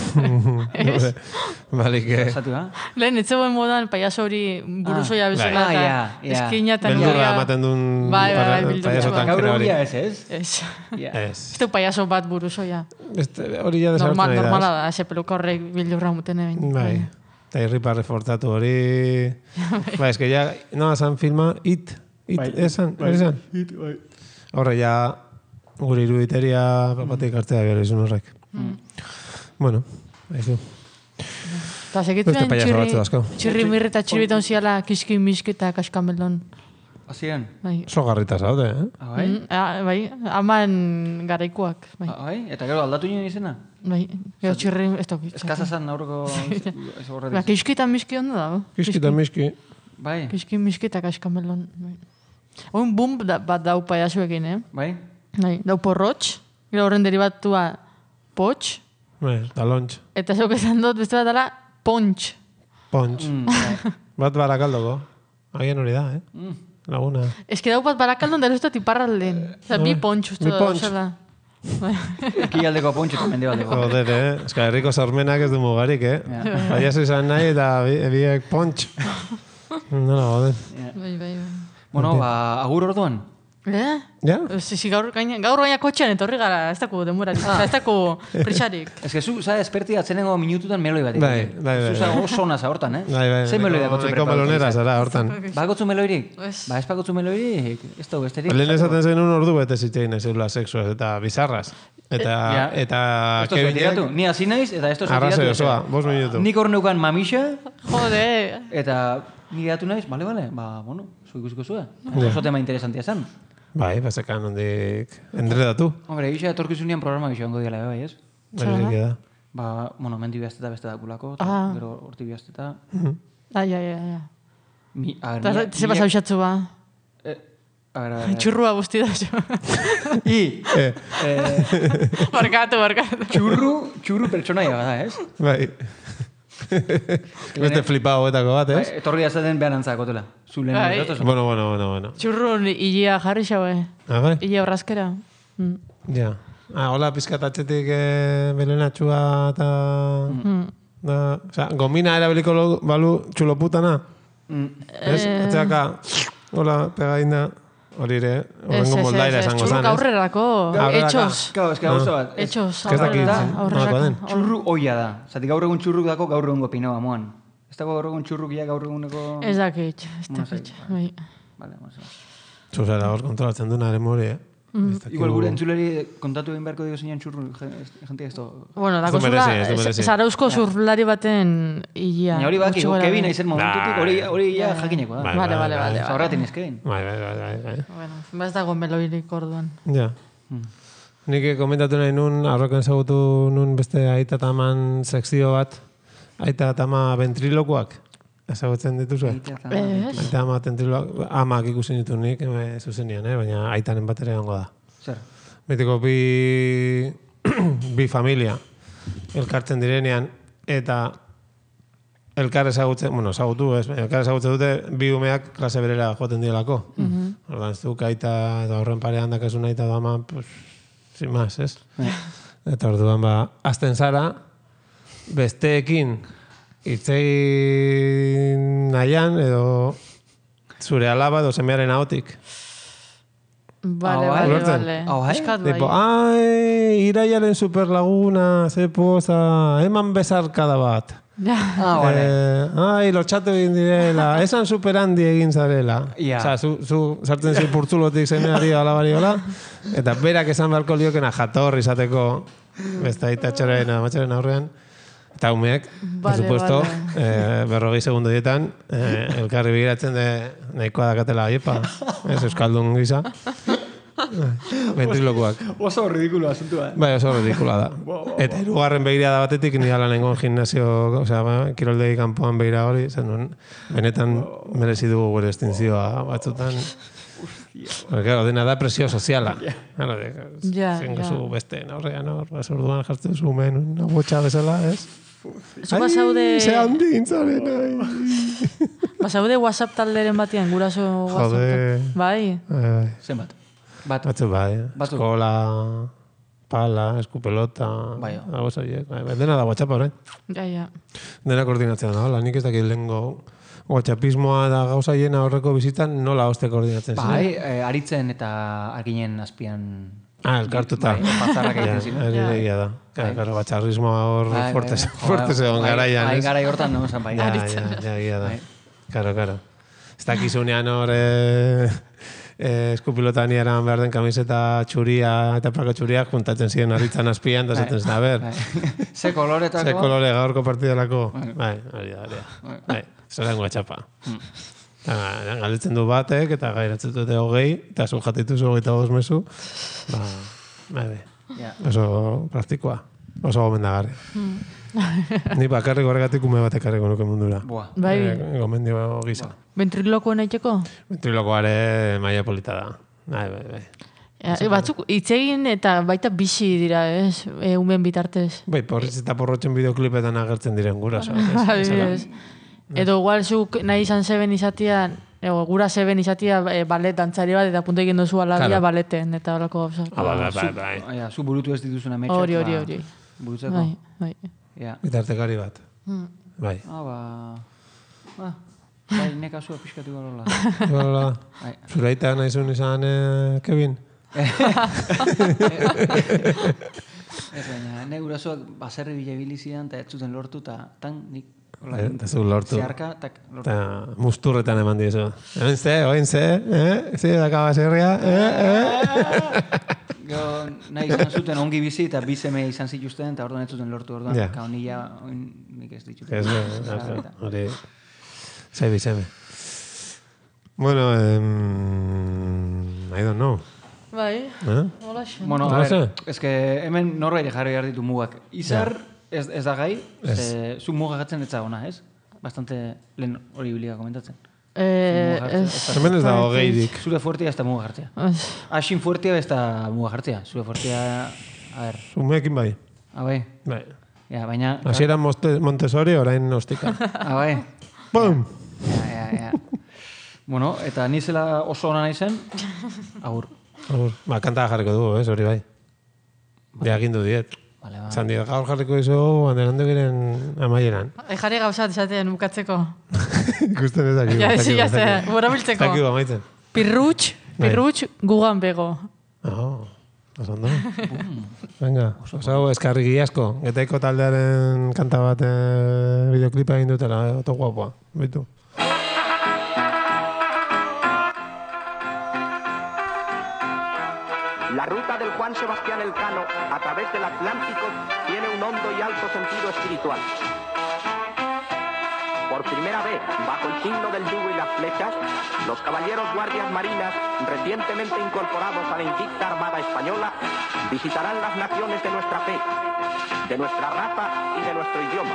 Balik, Lehen nitzeuen modan paiazo hori buruzoia bezala eta eskina eta beldurra ematen duen paiazo tankera hori. Gaur ez? Ez du paiazo bat buruzoia. Hori ja desartzen nahi da. Normala da, ese peluka horrek bildurra muten egin. Bai, eta irriparre fortatu hori. Bai, eske ja, noa zan filma, It, esan? It, bai. Horre, ja, gure iruditeria papatik hartzea behar izun horrek. Bueno, haizu. Eta segituen txirri mirri eta txirriton ziala kiski miski eta kaskamelon. Hasien? Oso garrita zaude, Bai, aman garaikoak. Bai, eta gero aldatu nien izena? Bai, gero txirri ez tokitza. Eskasa zan aurreko... Kiski eta miski ondo dago. Kiski eta miski. Bai. Kiski miski eta kaskamelon. Oin bum bat dau paiazuekin, Bai? Bai, dau porrotx, gero horren derivatua potx. Bai, talontx. Eta zeuk esan dut, beste bat dala, pontx. Pontx. Bat barakaldoko. Agian hori da, Laguna. Ez que dau bat barakaldon dara uste tiparralden. Oza, bi pontx uste da. Bi pontx. Ekialdeko pontx eta mendebaldeko. Joder, Ez que herriko sormenak ez du mugarik, Baiazu izan nahi eta biek pontx. Nola, joder. Bai. Bueno, agur orduan. Ja? Gaur gaina kotxean etorri gara, ez dako denborarik, ez dako prisarik. Ez que zu, esperti atzenengo minututan meloi bat. Bai. Zu oso naza hortan, Bai. Ze meloi dakotzu preparatu? Eko melonera zara hortan. Bakotzu meloirik? Ez bakotzu meloirik? Ez dugu, besterik? Lehen esaten zen un ordu bete zitzein ezula sexuaz eta bizarraz. Eta... Esto zuen tiratu. Ni hasi naiz, eta esto zuen tiratu. Arrazoi osoa, 5 minutu. Nik hor neukan mamixa. Jode. Eta ni geratu naiz, bale. Bueno, zu ikusiko zuen. Oso tema interesantia zen. Bai, bazekan ondik endredatu. Hombre, egisa etorkizunean programa gixo ongo diala, bai, ez? Da. Bueno, mendi bihazteta beste dakulako, gero horti bihazteta. Ai. Ze basa usatzu ba? Txurrua guzti da zo. Barkatu. Txurru pertsonaia bada, ez? Bai. Beste flipao etako bat, ez? Etorri azaten behan antzakotela. Zulen errotoso. Bueno. Txurrun ilia jarri xaue. Bai? Ilia horrazkera. Ja. Hola, pizkatatxetik belenatxua eta... Gomina erabiliko balu txuloputana? Ez? Atzeaka, hola, pegaina... Hori ere, horrengo moldaira esango zan, ez? Txurruk aurrerako, etxos. Ez que gauza bat. Etxos, aurrerako. Txurru oia da. Zati gaur egun txurruk dako gaur egun gopinau amoan. Ez dago gaur egun txurrukia gaur eguneko... Ez dakit. Bai. Zuzera hor kontrolatzen duna ere mori, Igual gure entzuleri kontatu egin beharko dugu zeinan txurru, jentia ez to... Bueno, dako zula, zarauzko zurlari baten ia... Hori baki, Kevin aizen momentutik, hori ia jakineko da. Vale. Zaurratin ezkein. Bai. Bueno, ez dago meloirik orduan. Ja. Nik komentatu nahi nun, arroken zagutu nun beste aita taman sekzio bat, aita tama ventrilokuak. Ezagutzen dituzu? Aita ama ventrilokuak, amak ikusten ditu nik, zuzenian, baina aitanen bat ere gongo da. Zer? Betiko bi familia elkartzen direnean, eta elkar ezagutzen, ezagutu ez, elkar ezagutzen dute bi umeak klase berera joaten dielako. Ordan ez duk aita, eta horren parean dakasun aita dama, pues, sin más, ez? Eta orduan, azten zara, besteekin itzein nahian, edo zure alaba, edo semearen ahotik. Vale. Eskat bai. Iraiaren superlaguna, ze poza, eman bezarkada bat. Lotxatu egin direla, esan superhandi egin zarela. Osa, zu sartzen zi purtzulotik semeari alabari hola, eta berak esan beharko liokena jatorri izateko beste aitatxaren amatxaren aurrean. Eta umeek, por supuesto, 40 segundo dietan, elkarri begiratzen de nahikoa dakatela aiepa, ez euskaldun gisa. Ventrilokuak. Oso ridikuloa asuntua, Bai, oso ridikula da. Eta hirugarren begirada batetik ni ala nengon gimnasio, kiroldegi kanpoan begira hori, zen benetan merezi dugu gure estintzioa batzutan. Claro, dena da presio soziala. Ja. Beste, aurrean orduan jartzen zumen, una botxa bezala, ez? Zu basaude... Ze handintzaren, Basaude WhatsApp talderen batean, guraso WhatsApp. Jode. Bai. Zenbat? Bat. Batzu bai, eskola, pala, eskupelota, Bai. Dena da WhatsApp orain. Ja. Dena koordinatzen da, nik ez dakit lehengo WhatsAppismoa da gauza hiena horreko bizitan nola hoste koordinatzen zen. Bai, aritzen eta arginen azpian... elkartuta. Bai, batzarrak egiten ziren. Egia da. Claro, batxarrismoa hor fuerte zegoen garaian. Bai, garai hortan no esan bai. Ja, egia da. Claro. Ez dakizunean hor eskupilotan eran behar den kamiseta txuria eta plaka txuriak juntatzen ziren aritzan azpian, da zaten zen, a ber. Ze koloretako. Ze kolore gaurko partidalako. Bai, hori da. Zeren WhatsAppa. Galdetzen du batek, eta gairatzen dute 20, eta zu jatituzu 25 mezu. Oso praktikoa. Oso gomendagarri. Ni bakarrik horregatik ume batek harriko nuke mundura. Bai. Gomendio gisa. Ventriloquo naiteko? Ventriloquoare maia polita da. Bai. Batzuk itzegin eta baita bizi dira, ez? Umen bitartez. Bai, porritz eta porrotzen bideoklipetan agertzen diren gura. Edo igual zuk nahi izan zeben izatia, gura zeben izatia ballet dantzari bat, eta punto egin duzu alabia balleten, eta horako gauza. Bai. Zu burutu ez dituzun ametxak. Hori. Burutzeko. Bai. Bitartekari bat. Bai. Bai, nekazua pixkatu garola. Zuraita nahizun izan, Kevin? Ez baina, ne gurasoak baserri bilabilizian, eta ez zuten lortu, eta tan nik... Eta zu lortu. Zeharka, tak lortu. Eta musturretan eman dizu. Oin ze, ze daka baserria, Nahi izan zuten ongi bizi, eta bizeme izan zituzten, eta orduan ez zuten lortu, orduan, kaunila, nik ez ditut. Hori, zai bizeme. Bueno, I don't know. Bai, hola xo. Bueno, ezke hemen norbait jarri behar ditu mugak. Izar ez da gai, zu mugagatzen etza ona, ez? Bastante lehen hori bilia komentatzen. Hemen ez dago geirik. Zure fuertea ez da muga jartzea. Asin fuertea ez da muga jartzea. Zure fuertea, a ver. Zumeekin bai. Bai. Ja, baina... Asiera Montessori orain ostika. Bai. Bum! Ja. Bueno, eta nizela oso ona naizen, agur. Kanta jarriko dugu, hori bai. Agindu diet. Zan diet, gaur jarriko izo, banderando giren amaieran. Jarri gauzat esatean bukatzeko. Ikusten ez dakik. Ja, borabiltzeko. Dakik amaitzen. Pirrutx, gugan bego. Oso ondo. Venga, oso eskarri giazko. Getaiko taldearen kanta bat videoklipa egin dutela, oto guapoa. Bitu. La ruta del Juan Sebastián Elcano a través del Atlántico tiene un hondo y alto sentido espiritual. Por primera vez, bajo el signo del yugo y las flechas, los caballeros guardias marinas, recientemente incorporados a la invicta Armada Española, visitarán las naciones de nuestra fe, de nuestra raza y de nuestro idioma.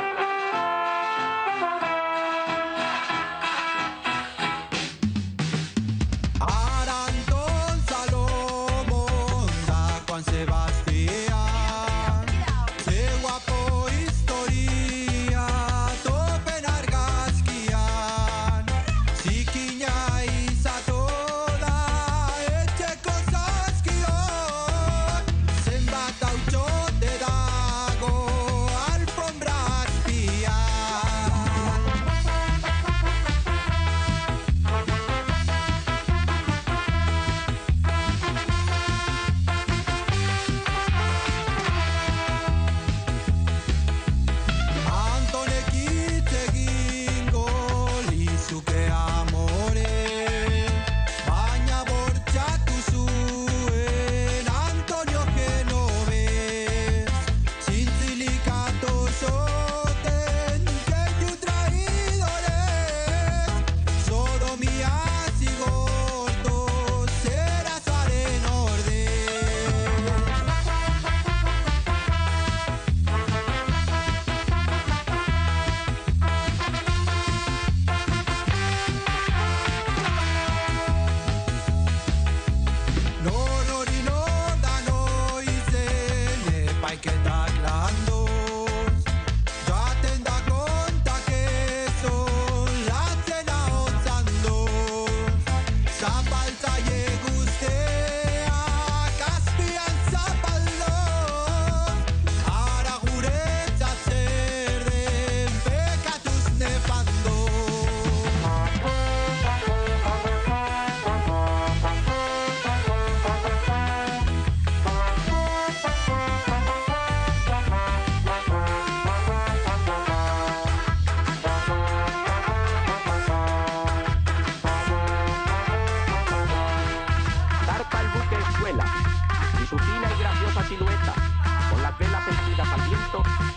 fina y graciosa silueta, con las velas hendidas al viento,